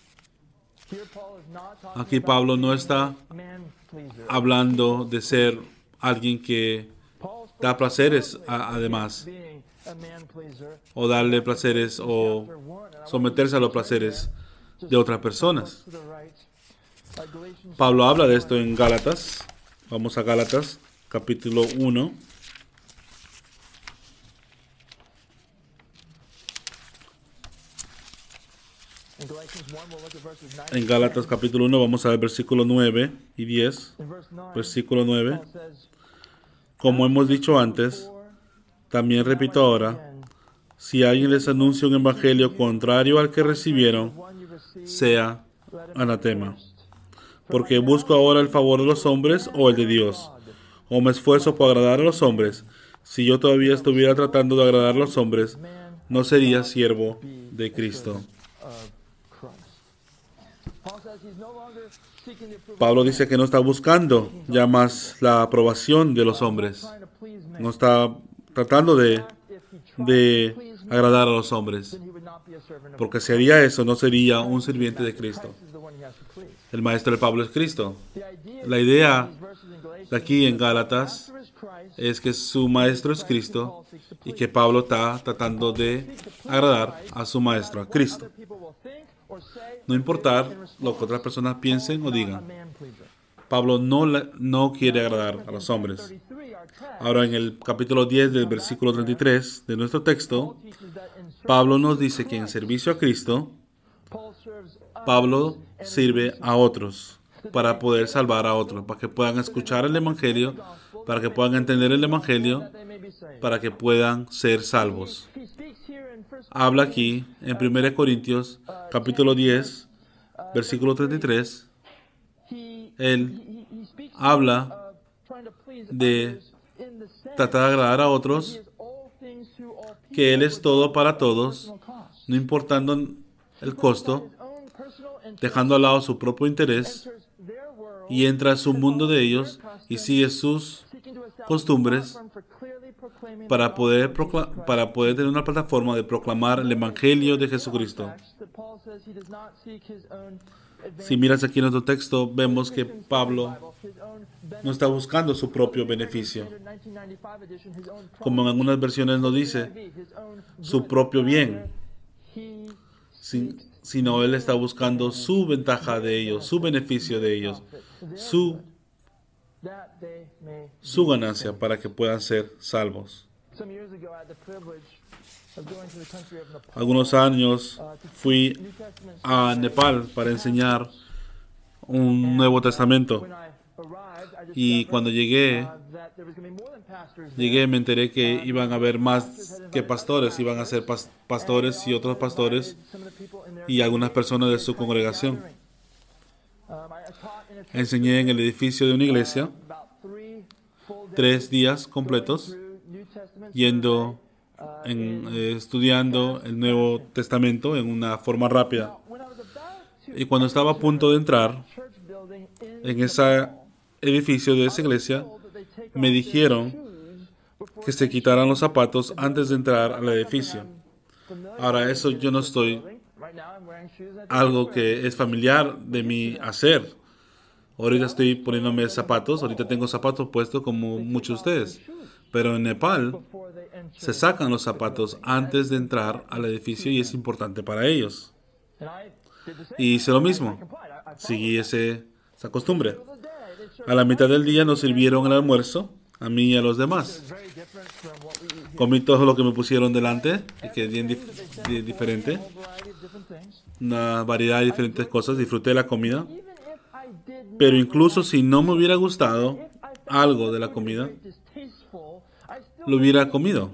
Aquí Pablo no está hablando de ser alguien que da placeres a, además, o darle placeres o someterse a los placeres de otras personas. Pablo habla de esto en Gálatas. Vamos a Gálatas, capítulo uno. En Gálatas capítulo uno vamos a ver versículos nueve y diez. Versículo nueve. Como hemos dicho antes, también repito ahora, si alguien les anuncia un evangelio contrario al que recibieron, sea anatema. Porque busco ahora el favor de los hombres o el de Dios. O me esfuerzo por agradar a los hombres. Si yo todavía estuviera tratando de agradar a los hombres, no sería siervo de Cristo. Pablo dice que no está buscando ya más la aprobación de los hombres. No está tratando de, de agradar a los hombres. Porque si haría eso, no sería un sirviente de Cristo. El maestro de Pablo es Cristo. La idea de aquí en Gálatas es que su maestro es Cristo y que Pablo está tratando de agradar a su maestro, a Cristo. No importar lo que otras personas piensen o digan. Pablo no, no quiere agradar a los hombres. Ahora, en el capítulo diez del versículo treinta y tres de nuestro texto, Pablo nos dice que en servicio a Cristo, Pablo sirve a otros para poder salvar a otros, para que puedan escuchar el Evangelio, para que puedan entender el Evangelio, para que puedan ser salvos. Habla aquí en primera Corintios capítulo diez, versículo treinta y tres. Él habla de tratar de agradar a otros, que Él es todo para todos, no importando el costo, dejando al lado su propio interés, y entra a su mundo de ellos y sigue sus costumbres para poder, procla- para poder tener una plataforma de proclamar el Evangelio de Jesucristo. Si miras aquí en nuestro texto, vemos que Pablo no está buscando su propio beneficio. Como en algunas versiones nos dice, su propio bien. Sin, sino él está buscando su ventaja de ellos, su beneficio de ellos, su, su ganancia para que puedan ser salvos. Algunos años fui a Nepal para enseñar un Nuevo Testamento. Y cuando llegué, llegué me enteré que iban a haber más que pastores, iban a ser pas- pastores y otros pastores y algunas personas de su congregación. Enseñé en el edificio de una iglesia tres días completos, yendo, en, eh, estudiando el Nuevo Testamento en una forma rápida. Y cuando estaba a punto de entrar en ese edificio de esa iglesia, me dijeron que se quitaran los zapatos antes de entrar al edificio. Ahora, eso yo no estoy, algo que es familiar de mí hacer. Ahorita estoy poniéndome zapatos, ahorita tengo zapatos puestos como muchos de ustedes. Pero en Nepal se sacan los zapatos antes de entrar al edificio y es importante para ellos. Y hice lo mismo, seguí ese, esa costumbre. A la mitad del día nos sirvieron el almuerzo, a mí y a los demás. Comí todo lo que me pusieron delante, y que es bien dif- di- diferente. Una variedad de diferentes cosas, disfruté la comida. Pero incluso si no me hubiera gustado algo de la comida, lo hubiera comido.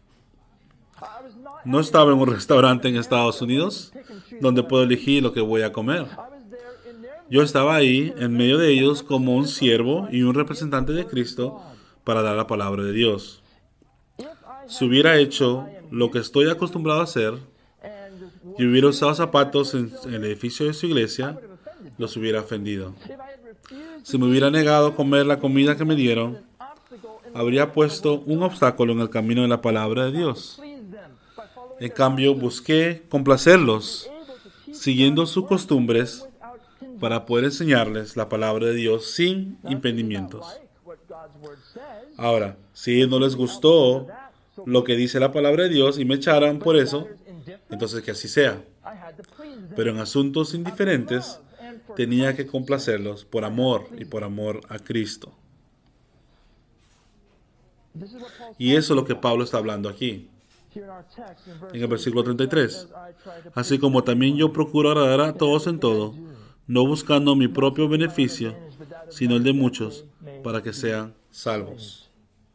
No estaba en un restaurante en Estados Unidos donde puedo elegir lo que voy a comer. Yo estaba ahí en medio de ellos como un siervo y un representante de Cristo para dar la palabra de Dios. Si hubiera hecho lo que estoy acostumbrado a hacer y hubiera usado zapatos en, en el edificio de su iglesia, los hubiera ofendido. Si me hubiera negado a comer la comida que me dieron, habría puesto un obstáculo en el camino de la palabra de Dios. En cambio, busqué complacerlos, siguiendo sus costumbres, para poder enseñarles la palabra de Dios sin impedimentos. Ahora, si no les gustó lo que dice la palabra de Dios y me echaran por eso, entonces que así sea. Pero en asuntos indiferentes, tenía que complacerlos por amor y por amor a Cristo. Y eso es lo que Pablo está hablando aquí. En el versículo treinta y tres. Así como también yo procuro agradar a todos en todo, no buscando mi propio beneficio, sino el de muchos, para que sean salvos.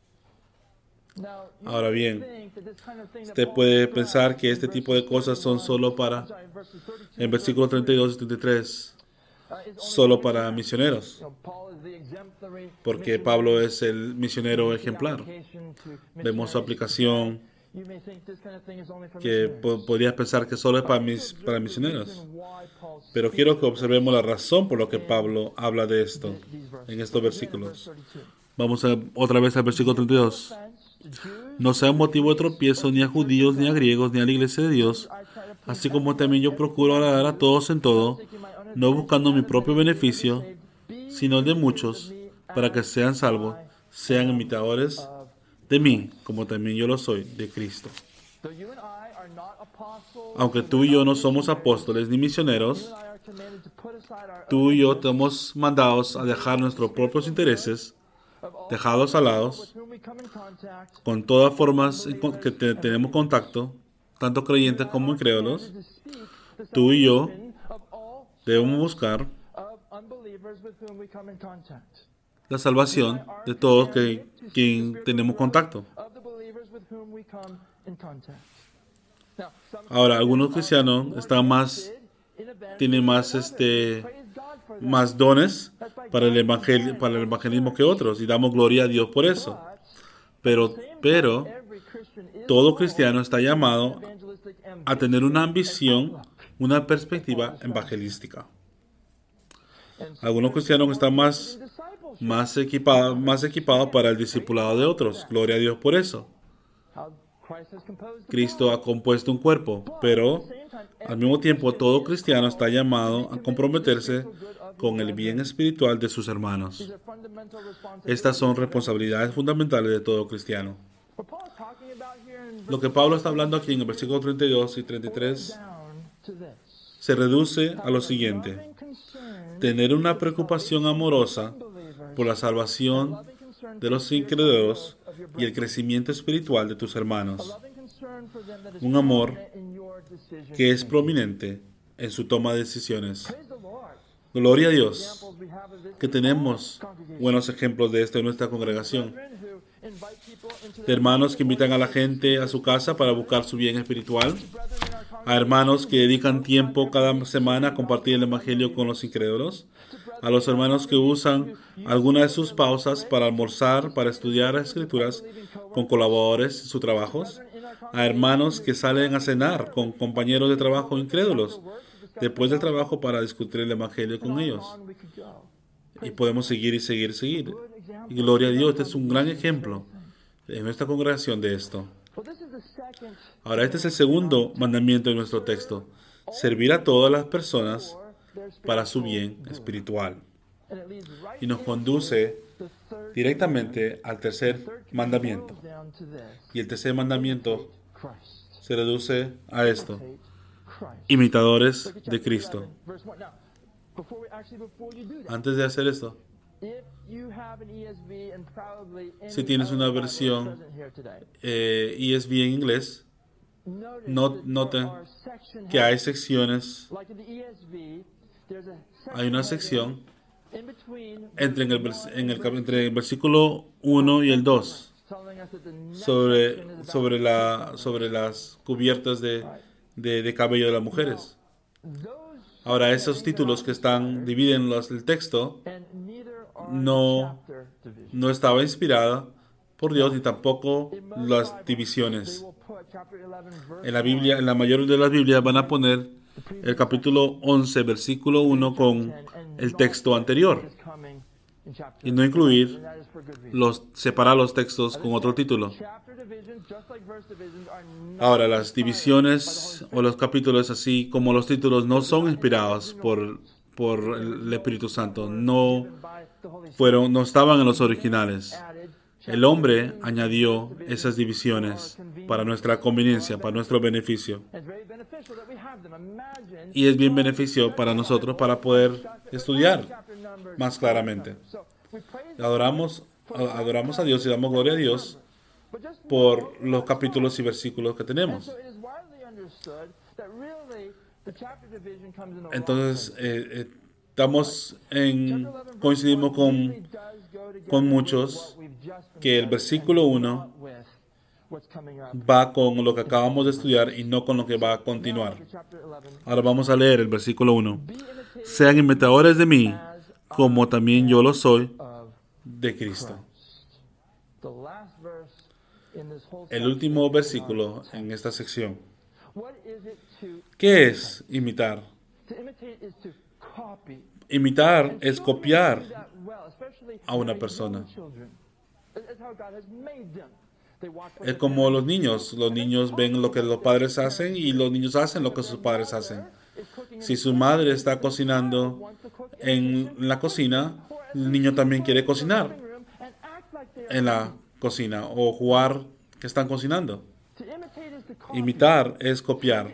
Ahora bien, usted puede pensar que este tipo de cosas son solo para, en versículo treinta y dos y treinta y tres, solo para misioneros, porque Pablo es el misionero ejemplar. Vemos su aplicación, que po podrías pensar que solo es para, mis, para misioneros. Pero quiero que observemos la razón por la que Pablo habla de esto en estos versículos. Vamos a, otra vez al versículo treinta y dos. No sea motivo de tropiezo ni a judíos, ni a griegos, ni a la iglesia de Dios, así como también yo procuro agradar a todos en todo, no buscando mi propio beneficio, sino el de muchos, para que sean salvos, sean imitadores de mí, como también yo lo soy, de Cristo. Aunque tú y yo no somos apóstoles ni misioneros, tú y yo estamos mandados a dejar nuestros propios intereses, dejarlos al lado, con todas formas que te tenemos contacto, tanto creyentes como incrédulos. Tú y yo debemos buscar la salvación de todos que quien tenemos contacto. Ahora, algunos cristianos están más, tienen más, este, más dones para el evangelio, para el evangelismo que otros, y damos gloria a Dios por eso. Pero, pero, todo cristiano está llamado a tener una ambición, una perspectiva evangelística. Algunos cristianos están más, más equipados, más equipados para el discipulado de otros. Gloria a Dios por eso. Cristo ha compuesto un cuerpo, pero al mismo tiempo todo cristiano está llamado a comprometerse con el bien espiritual de sus hermanos. Estas son responsabilidades fundamentales de todo cristiano. Lo que Pablo está hablando aquí en el versículo treinta y dos y treinta y tres se reduce a lo siguiente: tener una preocupación amorosa por la salvación de los incrédulos y el crecimiento espiritual de tus hermanos. Un amor que es prominente en su toma de decisiones. Gloria a Dios que tenemos buenos ejemplos de esto en nuestra congregación. De hermanos que invitan a la gente a su casa para buscar su bien espiritual. A hermanos que dedican tiempo cada semana a compartir el evangelio con los incrédulos. A los hermanos que usan alguna de sus pausas para almorzar, para estudiar las escrituras con colaboradores en sus trabajos. A hermanos que salen a cenar con compañeros de trabajo incrédulos después del trabajo para discutir el evangelio con ellos. Y podemos seguir y seguir y seguir. Y gloria a Dios, este es un gran ejemplo en nuestra congregación de esto. Ahora, este es el segundo mandamiento de nuestro texto: servir a todas las personas para su bien espiritual. Y nos conduce directamente al tercer mandamiento. Y el tercer mandamiento se reduce a esto: imitadores de Cristo. Antes de hacer esto, si tienes una versión eh, E S V en inglés, not, noten que hay secciones. Hay una sección entre, en el, en el, entre el versículo uno y el dos sobre, sobre, la, sobre las cubiertas de, de, de cabello de las mujeres. Ahora, esos títulos que están dividen los, el texto no, no estaba inspirada por Dios, ni tampoco las divisiones. En la Biblia, en la mayoría de las Biblias van a poner el capítulo once, versículo uno con el texto anterior y no incluir los, separar los textos con otro título. Ahora, las divisiones o los capítulos, así como los títulos, no son inspirados por, por el Espíritu Santo. No fueron, no estaban en los originales. El hombre añadió esas divisiones para nuestra conveniencia, para nuestro beneficio. Y es bien beneficio para nosotros para poder estudiar más claramente. Adoramos, adoramos a Dios y damos gloria a Dios por los capítulos y versículos que tenemos. Entonces, eh, eh, estamos en, coincidimos con, con muchos que el versículo uno va con lo que acabamos de estudiar y no con lo que va a continuar. Ahora vamos a leer el versículo uno. Sean imitadores de mí, como también yo lo soy de Cristo. El último versículo en esta sección. ¿Qué es imitar? Imitar es copiar a una persona. Es como los niños. Los niños ven lo que los padres hacen y los niños hacen lo que sus padres hacen. Si su madre está cocinando en la cocina, el niño también quiere cocinar en la cocina o jugar que están cocinando. Imitar es copiar.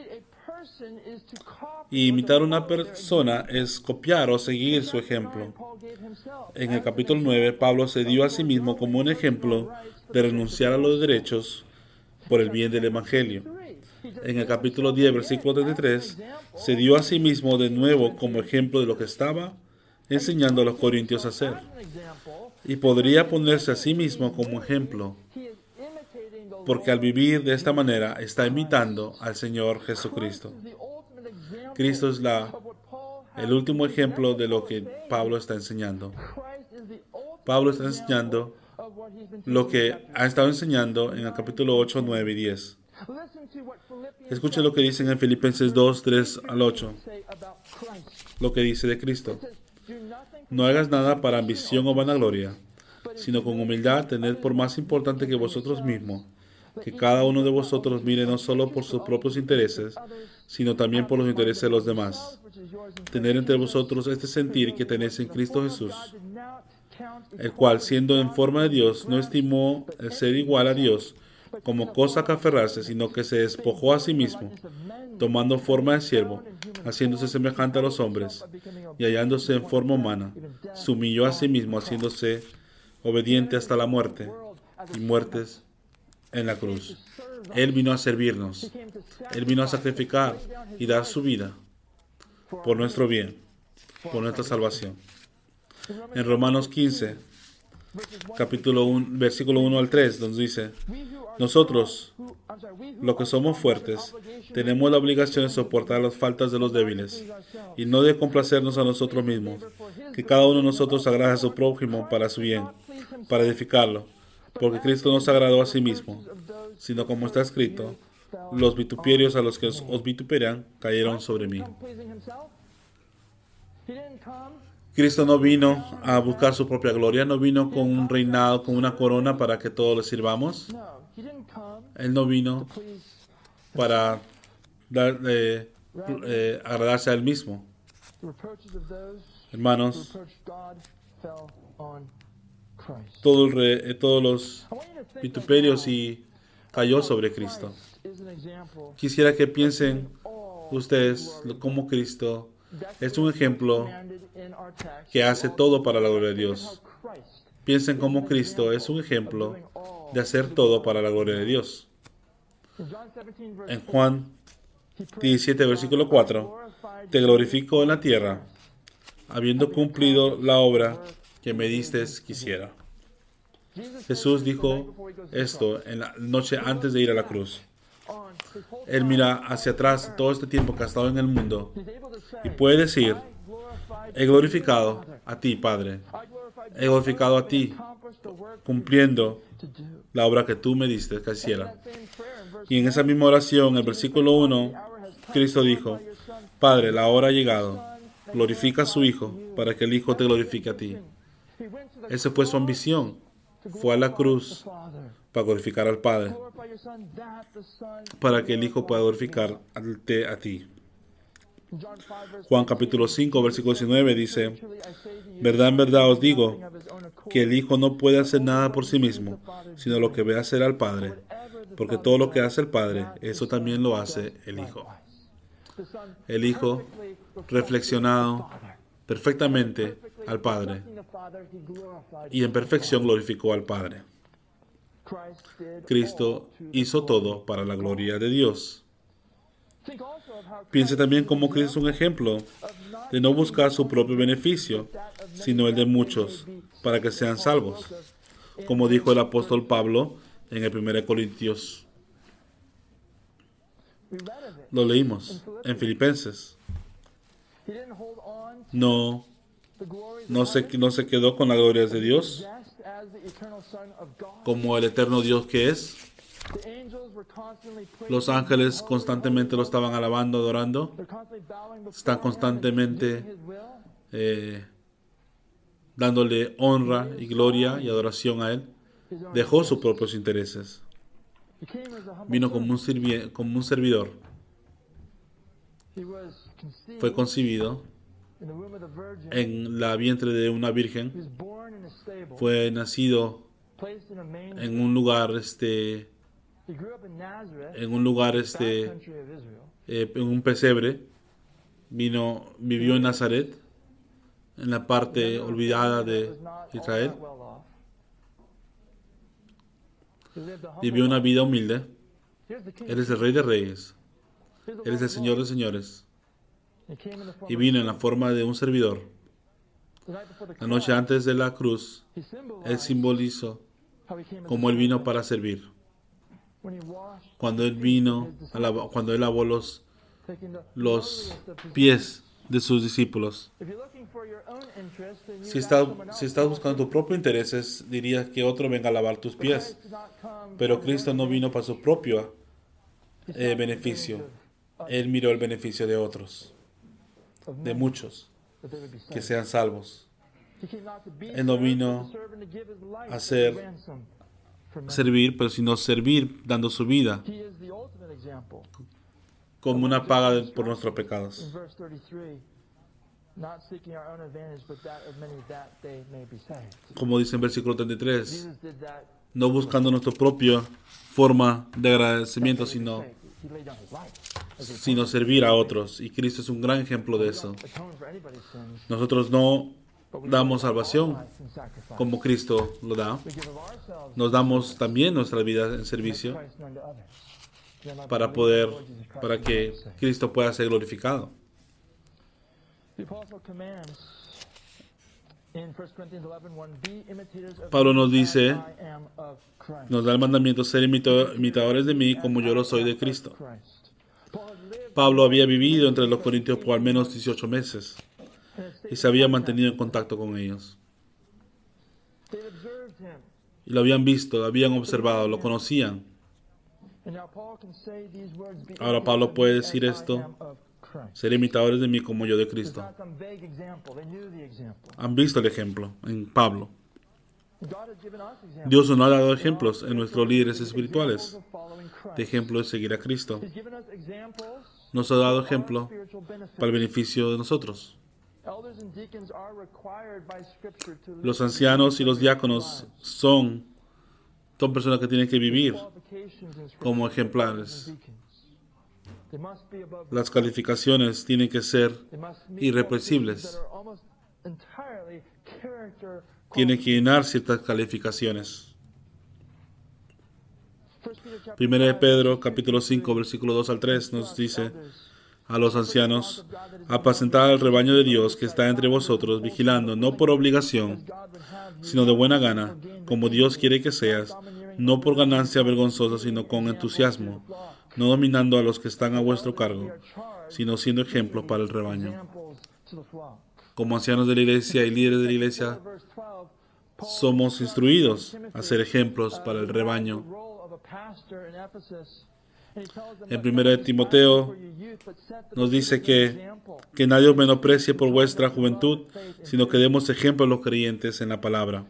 Y imitar a una persona es copiar o seguir su ejemplo. En el capítulo nueve, Pablo se dio a sí mismo como un ejemplo de renunciar a los derechos por el bien del Evangelio. En el capítulo diez, versículo treinta y tres, se dio a sí mismo de nuevo como ejemplo de lo que estaba enseñando a los corintios a hacer. Y podría ponerse a sí mismo como ejemplo, porque al vivir de esta manera está imitando al Señor Jesucristo. Cristo es la, el último ejemplo de lo que Pablo está enseñando. Pablo está enseñando lo que ha estado enseñando en el capítulo ocho, nueve y diez. Escuche lo que dicen en Filipenses dos, tres al ocho. Lo que dice de Cristo. No hagas nada para ambición o vanagloria, sino con humildad tened por más importante que vosotros mismos, que cada uno de vosotros mire no solo por sus propios intereses, sino también por los intereses de los demás. Tener entre vosotros este sentir que tenéis en Cristo Jesús, el cual, siendo en forma de Dios, no estimó el ser igual a Dios como cosa que aferrarse, sino que se despojó a sí mismo, tomando forma de siervo, haciéndose semejante a los hombres, y hallándose en forma humana, se humilló a sí mismo, haciéndose obediente hasta la muerte, y muertes en la cruz. Él vino a servirnos. Él vino a sacrificar y dar su vida por nuestro bien, por nuestra salvación. En Romanos quince, capítulo uno, versículo uno al tres, donde dice: nosotros, los que somos fuertes, tenemos la obligación de soportar las faltas de los débiles y no de complacernos a nosotros mismos, que cada uno de nosotros agrade a su prójimo para su bien, para edificarlo, porque Cristo no se agradó a sí mismo, sino como está escrito: los vituperios a los que os vituperan cayeron sobre mí. Cristo no vino a buscar su propia gloria, no vino con un reinado, con una corona para que todos le sirvamos. Él no vino para dar, eh, eh, agradarse a él mismo. Hermanos, todo el re, eh, todos los vituperios y cayó sobre Cristo. Quisiera que piensen ustedes cómo Cristo es un ejemplo que hace todo para la gloria de Dios. Piensen cómo Cristo es un ejemplo de hacer todo para la gloria de Dios. En Juan diecisiete, versículo cuatro, te glorifico en la tierra, habiendo cumplido la obra que me diste quisiera. Jesús dijo esto en la noche antes de ir a la cruz. Él mira hacia atrás todo este tiempo que ha estado en el mundo y puede decir: he glorificado a ti, Padre. He glorificado a ti, cumpliendo la obra que tú me diste que hiciera. Y en esa misma oración, el versículo uno, Cristo dijo: Padre, la hora ha llegado. Glorifica a su Hijo, para que el Hijo te glorifique a ti. Esa fue su ambición. Fue a la cruz para glorificar al Padre, para que el Hijo pueda glorificarte a ti. Juan capítulo cinco, versículo diecinueve dice: verdad en verdad os digo que el Hijo no puede hacer nada por sí mismo, sino lo que ve hacer al Padre, porque todo lo que hace el Padre, eso también lo hace el Hijo. El Hijo, reflexionado perfectamente al Padre, y en perfección glorificó al Padre. Cristo hizo todo para la gloria de Dios. Piense también cómo Cristo es un ejemplo de no buscar su propio beneficio, sino el de muchos, para que sean salvos. Como dijo el apóstol Pablo en el primero Corintios. Lo leímos en Filipenses. No, no se, no se quedó con la gloria de Dios como el eterno Dios que es. Los ángeles constantemente lo estaban alabando, adorando. Están constantemente eh, dándole honra y gloria y adoración a Él. Dejó sus propios intereses. Vino como un, sirvi- como un servidor. Fue concebido en la vientre de una virgen. Fue nacido en un lugar, este, en un lugar, este, eh, en un pesebre. Vino, vivió en Nazaret, en la parte olvidada de Israel. Vivió una vida humilde. Él es el Rey de Reyes. Él es el Señor de Señores. Y vino en la forma de un servidor. La noche antes de la cruz, Él simbolizó cómo Él vino para servir. Cuando Él vino, a la, cuando Él lavó los, los pies de sus discípulos. Si estás, si estás buscando tus propios intereses, dirías que otro venga a lavar tus pies. Pero Cristo no vino para su propio eh, beneficio. Él miró el beneficio de otros, de muchos, que sean salvos. Él no vino a ser, servir, pero sino servir dando su vida como una paga por nuestros pecados. Como dice en versículo treinta y tres, no buscando nuestra propia forma de agradecimiento, sino, sino servir a otros. Y Cristo es un gran ejemplo de eso. Nosotros no damos salvación como Cristo lo da. Nos damos también nuestra vida en servicio para poder, para que Cristo pueda ser glorificado. Pablo nos dice, nos da el mandamiento, ser imito- imitadores de mí como yo lo soy de Cristo. Pablo había vivido entre los corintios por al menos dieciocho meses y se había mantenido en contacto con ellos. Y lo habían visto, lo habían observado, lo conocían. Ahora Pablo puede decir esto, ser imitadores de mí como yo de Cristo. Han visto el ejemplo en Pablo. Dios nos ha dado ejemplos en nuestros líderes espirituales, de ejemplo de seguir a Cristo. Nos ha dado ejemplo para el beneficio de nosotros. Los ancianos y los diáconos son, son personas que tienen que vivir como ejemplares. Las calificaciones tienen que ser irrepresibles. Tienen que llenar ciertas calificaciones. Primera de Pedro, capítulo cinco, versículo dos al tres, nos dice a los ancianos, apacentad al rebaño de Dios que está entre vosotros, vigilando, no por obligación, sino de buena gana, como Dios quiere que seas, no por ganancia vergonzosa, sino con entusiasmo, no dominando a los que están a vuestro cargo, sino siendo ejemplos para el rebaño. Como ancianos de la iglesia y líderes de la iglesia, somos instruidos a ser ejemplos para el rebaño. En primera de Timoteo nos dice que, que nadie os menosprecie por vuestra juventud, sino que demos ejemplo a los creyentes en la palabra.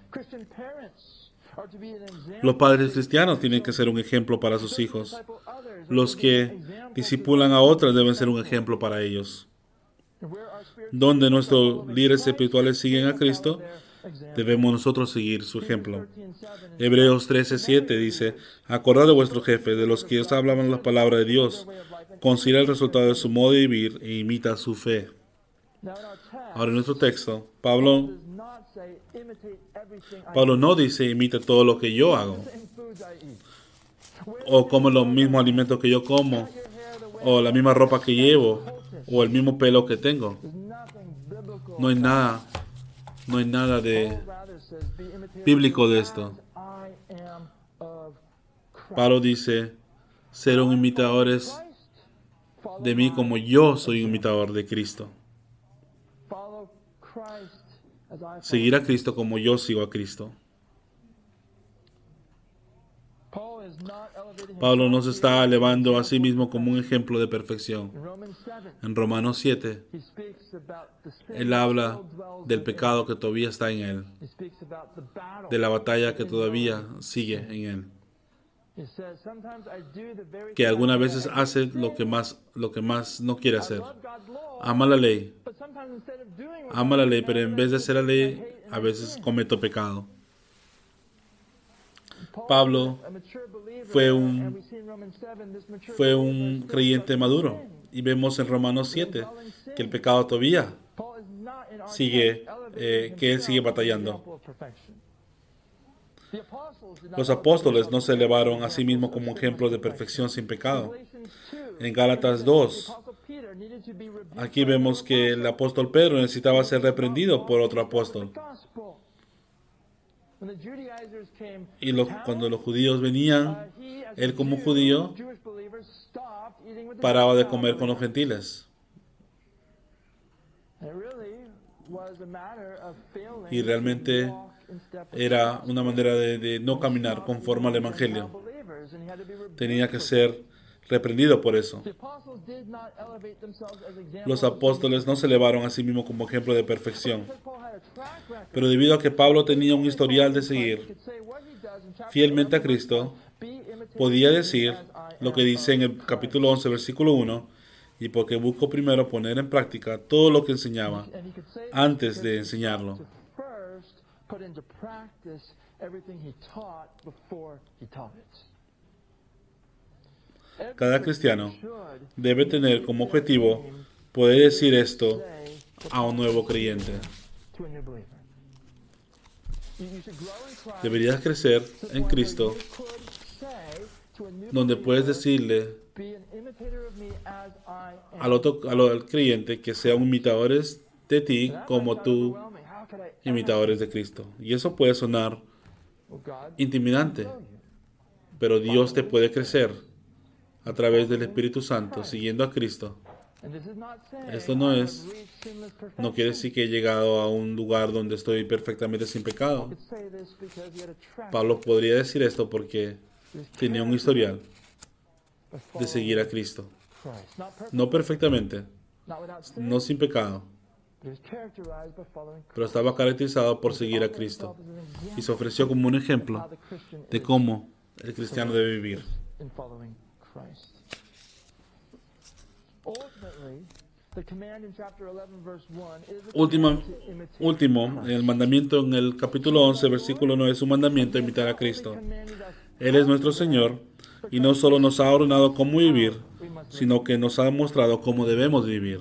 Los padres cristianos tienen que ser un ejemplo para sus hijos. Los que discipulan a otros deben ser un ejemplo para ellos. Donde nuestros líderes espirituales siguen a Cristo, debemos nosotros seguir su ejemplo. Hebreos trece siete dice, acordad de vuestros jefes, de los que os hablaban la palabra de Dios. Considera el resultado de su modo de vivir e imita su fe. Ahora en nuestro texto, Pablo, Pablo no dice imita todo lo que yo hago. o come los mismos alimentos que yo como, o la misma ropa que llevo, o el mismo pelo que tengo. No hay nada, no hay nada de bíblico de esto. Pablo dice, ser un imitadores de mí como yo soy un imitador de Cristo. Seguir a Cristo como yo sigo a Cristo. Pablo no se está elevando a sí mismo como un ejemplo de perfección. En Romanos siete, él habla del pecado que todavía está en él, de la batalla que todavía sigue en él, que algunas veces hace lo que más, lo que más no quiere hacer. Ama la ley, ama la ley, pero en vez de hacer la ley, a veces cometo pecado. Pablo fue un, fue un creyente maduro. Y vemos en Romanos siete que el pecado todavía sigue, eh, que él sigue batallando. Los apóstoles no se elevaron a sí mismos como ejemplos de perfección sin pecado. En Gálatas dos, aquí vemos que el apóstol Pedro necesitaba ser reprendido por otro apóstol. Y lo, cuando los judíos venían, él como judío paraba de comer con los gentiles. Y realmente era una manera de, de no caminar conforme al Evangelio. Tenía que ser reprendido por eso. Los apóstoles no se elevaron a sí mismos como ejemplo de perfección. Pero debido a que Pablo tenía un historial de seguir fielmente a Cristo, podía decir lo que dice en el capítulo once, versículo uno, y porque busco primero poner en práctica todo lo que enseñaba antes de enseñarlo. Cada cristiano debe tener como objetivo poder decir esto a un nuevo creyente. Deberías crecer en Cristo, donde puedes decirle al otro al, al creyente que sea un imitador de ti como tú imitadores de Cristo. Y eso puede sonar intimidante, pero Dios te puede crecer a través del Espíritu Santo, siguiendo a Cristo. Esto no es, no quiere decir que he llegado a un lugar donde estoy perfectamente sin pecado. Pablo podría decir esto porque tenía un historial de seguir a Cristo. No perfectamente, no sin pecado, pero estaba caracterizado por seguir a Cristo. Y se ofreció como un ejemplo de cómo el cristiano debe vivir. Último, último, el mandamiento en el capítulo once, versículo nueve, es un mandamiento de imitar a Cristo. Él es nuestro Señor y no solo nos ha ordenado cómo vivir, sino que nos ha mostrado cómo debemos vivir.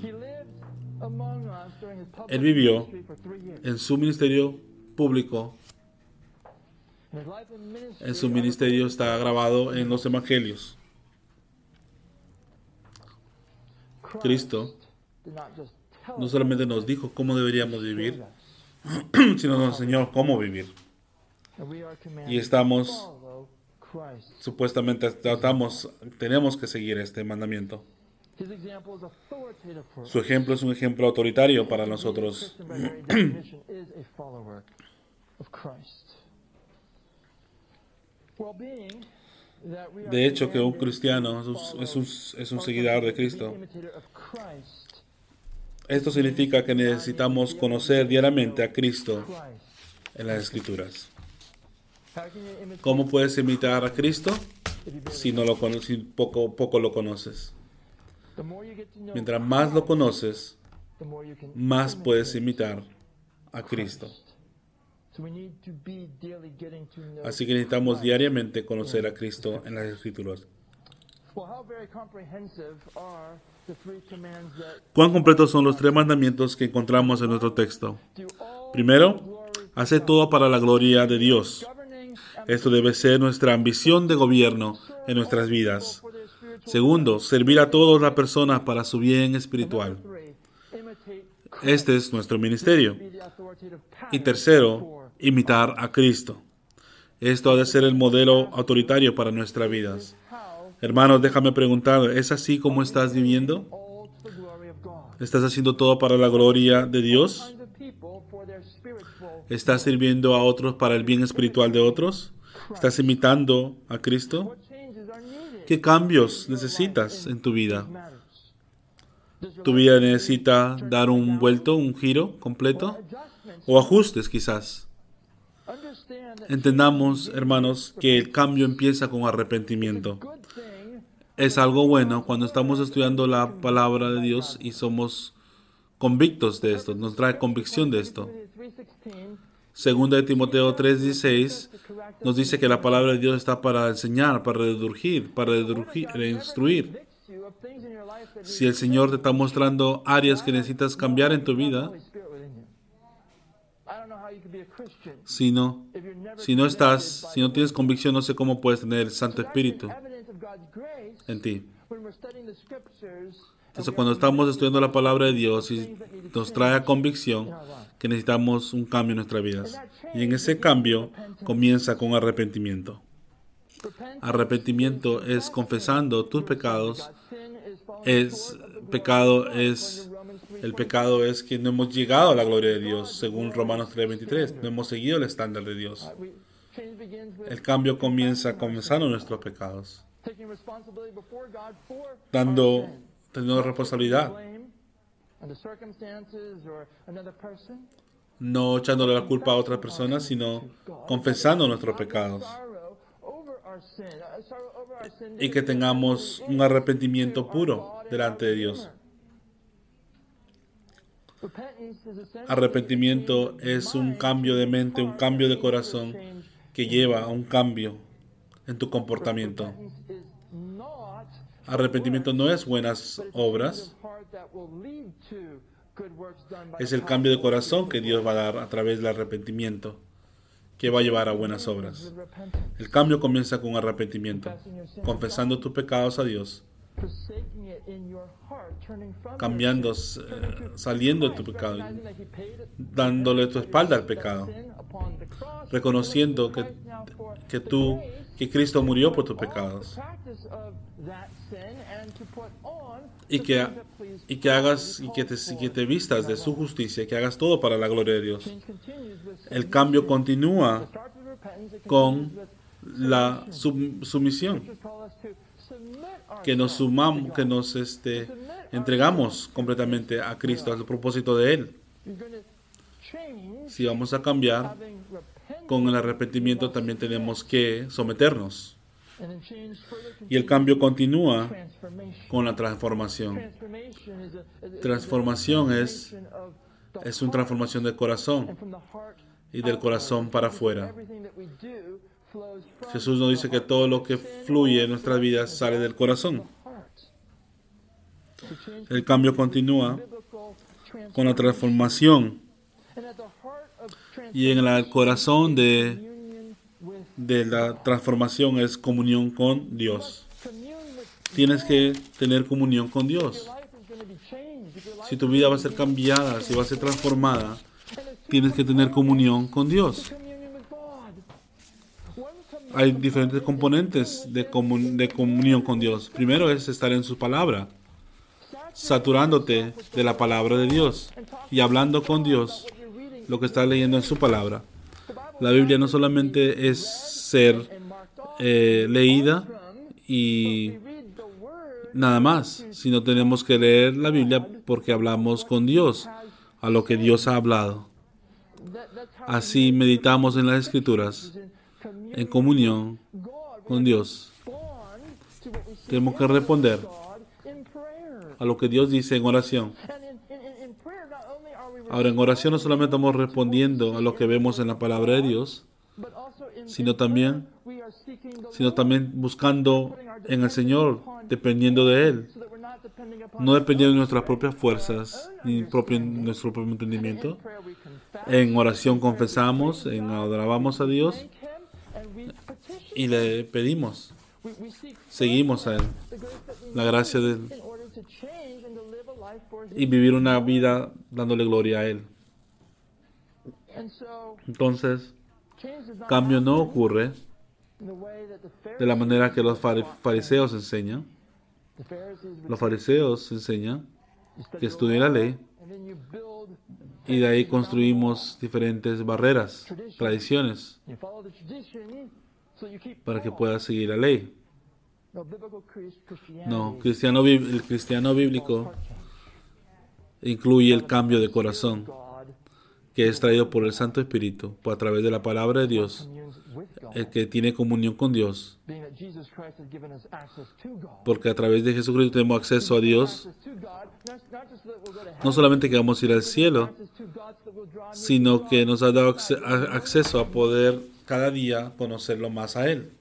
Él vivió en su ministerio público. En su ministerio está grabado en los evangelios. Cristo no solamente nos dijo cómo deberíamos vivir, sino nos enseñó cómo vivir. Y estamos, supuestamente, tratamos, tenemos que seguir este mandamiento. Su ejemplo es un ejemplo autoritario para nosotros. De hecho, que un cristiano es un, es un seguidor de Cristo. Esto significa que necesitamos conocer diariamente a Cristo en las Escrituras. ¿Cómo puedes imitar a Cristo si, no lo conoces, si poco, poco lo conoces? Mientras más lo conoces, más puedes imitar a Cristo. Así que necesitamos diariamente conocer a Cristo en las Escrituras. ¿Cuán completos son los tres mandamientos que encontramos en nuestro texto? Primero, hace todo para la gloria de Dios. Esto debe ser nuestra ambición de gobierno en nuestras vidas. Segundo, servir a todas las personas para su bien espiritual. Este es nuestro ministerio. Y tercero, imitar a Cristo. Esto ha de ser el modelo autoritario para nuestras vidas. Hermanos, déjame preguntar, ¿es así como estás viviendo? ¿Estás haciendo todo para la gloria de Dios? ¿Estás sirviendo a otros para el bien espiritual de otros? ¿Estás imitando a Cristo? ¿Qué cambios necesitas en tu vida? ¿Tu vida necesita dar un vuelto, un giro completo? ¿O ajustes quizás? Entendamos, hermanos, que el cambio empieza con arrepentimiento. Es algo bueno cuando estamos estudiando la palabra de Dios y somos convictos de esto, nos trae convicción de esto. Segunda de Timoteo tres dieciséis nos dice que la palabra de Dios está para enseñar, para redurgir, para redurgir, instruir. Si el Señor te está mostrando áreas que necesitas cambiar en tu vida, si no, si no estás, si no tienes convicción, no sé cómo puedes tener el Santo Espíritu en ti. Entonces, cuando estamos estudiando la palabra de Dios y nos trae a convicción que necesitamos un cambio en nuestras vidas. Y en ese cambio comienza con arrepentimiento. Arrepentimiento es confesando tus pecados. Es pecado es el pecado es que no hemos llegado a la gloria de Dios, según Romanos tres veintitrés. No hemos seguido el estándar de Dios. El cambio comienza confesando nuestros pecados, dando teniendo responsabilidad, no echándole la culpa a otras personas, sino confesando nuestros pecados y que tengamos un arrepentimiento puro delante de Dios. Arrepentimiento es un cambio de mente, un cambio de corazón que lleva a un cambio en tu comportamiento. Arrepentimiento no es buenas obras, es el cambio de corazón que Dios va a dar a través del arrepentimiento, que va a llevar a buenas obras. El cambio comienza con arrepentimiento, confesando tus pecados a Dios, cambiando, eh, saliendo de tu pecado, dándole tu espalda al pecado, reconociendo que, que tú, que Cristo murió por tus pecados, y que, y que hagas y que te, y que te vistas de su justicia, que hagas todo para la gloria de Dios. El cambio continúa con la sum, sumisión, que nos sumamos, que nos este, entregamos completamente a Cristo, al propósito de Él. Si vamos a cambiar, con el arrepentimiento también tenemos que someternos. Y el cambio continúa con la transformación. Transformación es, es una transformación del corazón y del corazón para afuera. Jesús nos dice que todo lo que fluye en nuestras vidas sale del corazón. El cambio continúa con la transformación. Y en el corazón de de la transformación es comunión con Dios. Tienes que tener comunión con Dios. Si tu vida va a ser cambiada, si va a ser transformada, tienes que tener comunión con Dios. Hay diferentes componentes de, comun- de comunión con Dios. Primero es estar en su palabra, saturándote de la palabra de Dios y hablando con Dios lo que estás leyendo en su palabra. La Biblia no solamente es ser eh, leída y nada más, sino tenemos que leer la Biblia porque hablamos con Dios, a lo que Dios ha hablado. Así meditamos en las Escrituras, en comunión con Dios. Tenemos que responder a lo que Dios dice en oración. Ahora, en oración no solamente estamos respondiendo a lo que vemos en la palabra de Dios, sino también, sino también buscando en el Señor, dependiendo de Él. No dependiendo de nuestras propias fuerzas, ni propio, nuestro propio entendimiento. En oración confesamos, en alabamos a Dios y le pedimos, seguimos a Él, la gracia de Él, y vivir una vida dándole gloria a Él. Entonces, cambio no ocurre de la manera que los fariseos enseñan. Los fariseos enseñan que estudien la ley y de ahí construimos diferentes barreras, tradiciones, para que puedas seguir la ley. No, cristiano, el cristiano bíblico incluye el cambio de corazón que es traído por el Santo Espíritu, por a través de la palabra de Dios, el que tiene comunión con Dios, porque a través de Jesucristo tenemos acceso a Dios, no solamente que vamos a ir al cielo, sino que nos ha dado acceso a poder cada día conocerlo más a Él.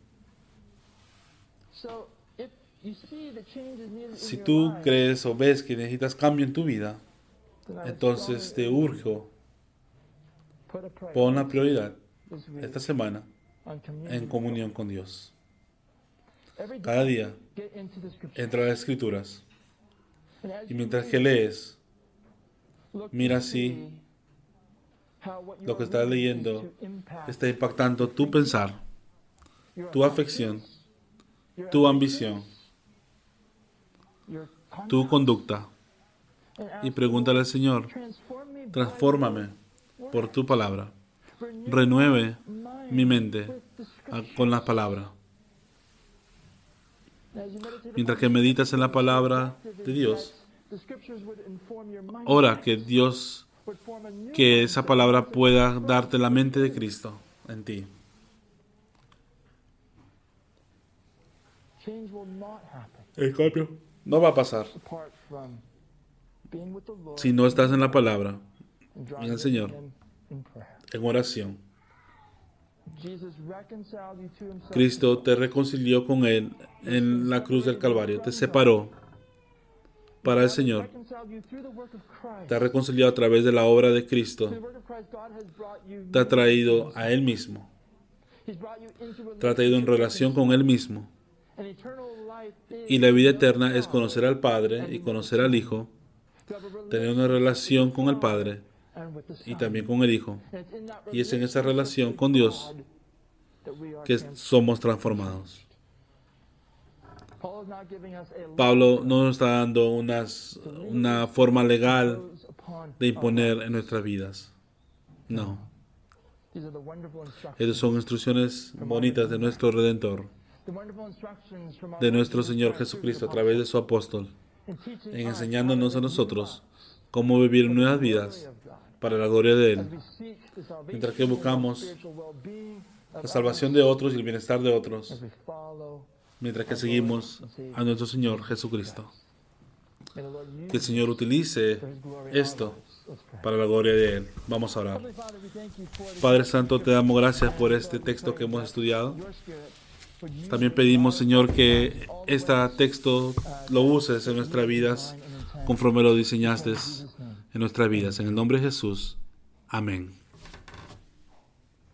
Si tú crees o ves que necesitas cambio en tu vida, entonces te urjo, pon la prioridad esta semana en comunión con Dios. Cada día entra a las Escrituras y mientras que lees, mira si lo que estás leyendo está impactando tu pensar, tu afección, tu ambición, tu conducta, y pregúntale al Señor, transfórmame por tu palabra, renueve mi mente con la palabra. Mientras que meditas en la palabra de Dios, ora que Dios, que esa palabra pueda darte la mente de Cristo en ti. El cambio no va a pasar si no estás en la palabra, en el Señor, en oración. Cristo te reconcilió con Él en la cruz del Calvario, te separó para el Señor, te ha reconciliado a través de la obra de Cristo, te ha traído a Él mismo, te ha traído en relación con Él mismo. Y la vida eterna es conocer al Padre y conocer al Hijo, tener una relación con el Padre y también con el Hijo. Y es en esa relación con Dios que somos transformados. Pablo no nos está dando unas, una forma legal de imponer en nuestras vidas. No. Esas son instrucciones bonitas de nuestro Redentor, de nuestro Señor Jesucristo a través de su apóstol, en enseñándonos a nosotros cómo vivir nuevas vidas para la gloria de Él, mientras que buscamos la salvación de otros y el bienestar de otros, mientras que seguimos a nuestro Señor Jesucristo. Que el Señor utilice esto para la gloria de Él. Vamos a orar. Padre Santo, te damos gracias por este texto que hemos estudiado. También pedimos, Señor, que este texto lo uses en nuestras vidas conforme lo diseñaste en nuestras vidas. En el nombre de Jesús. Amén.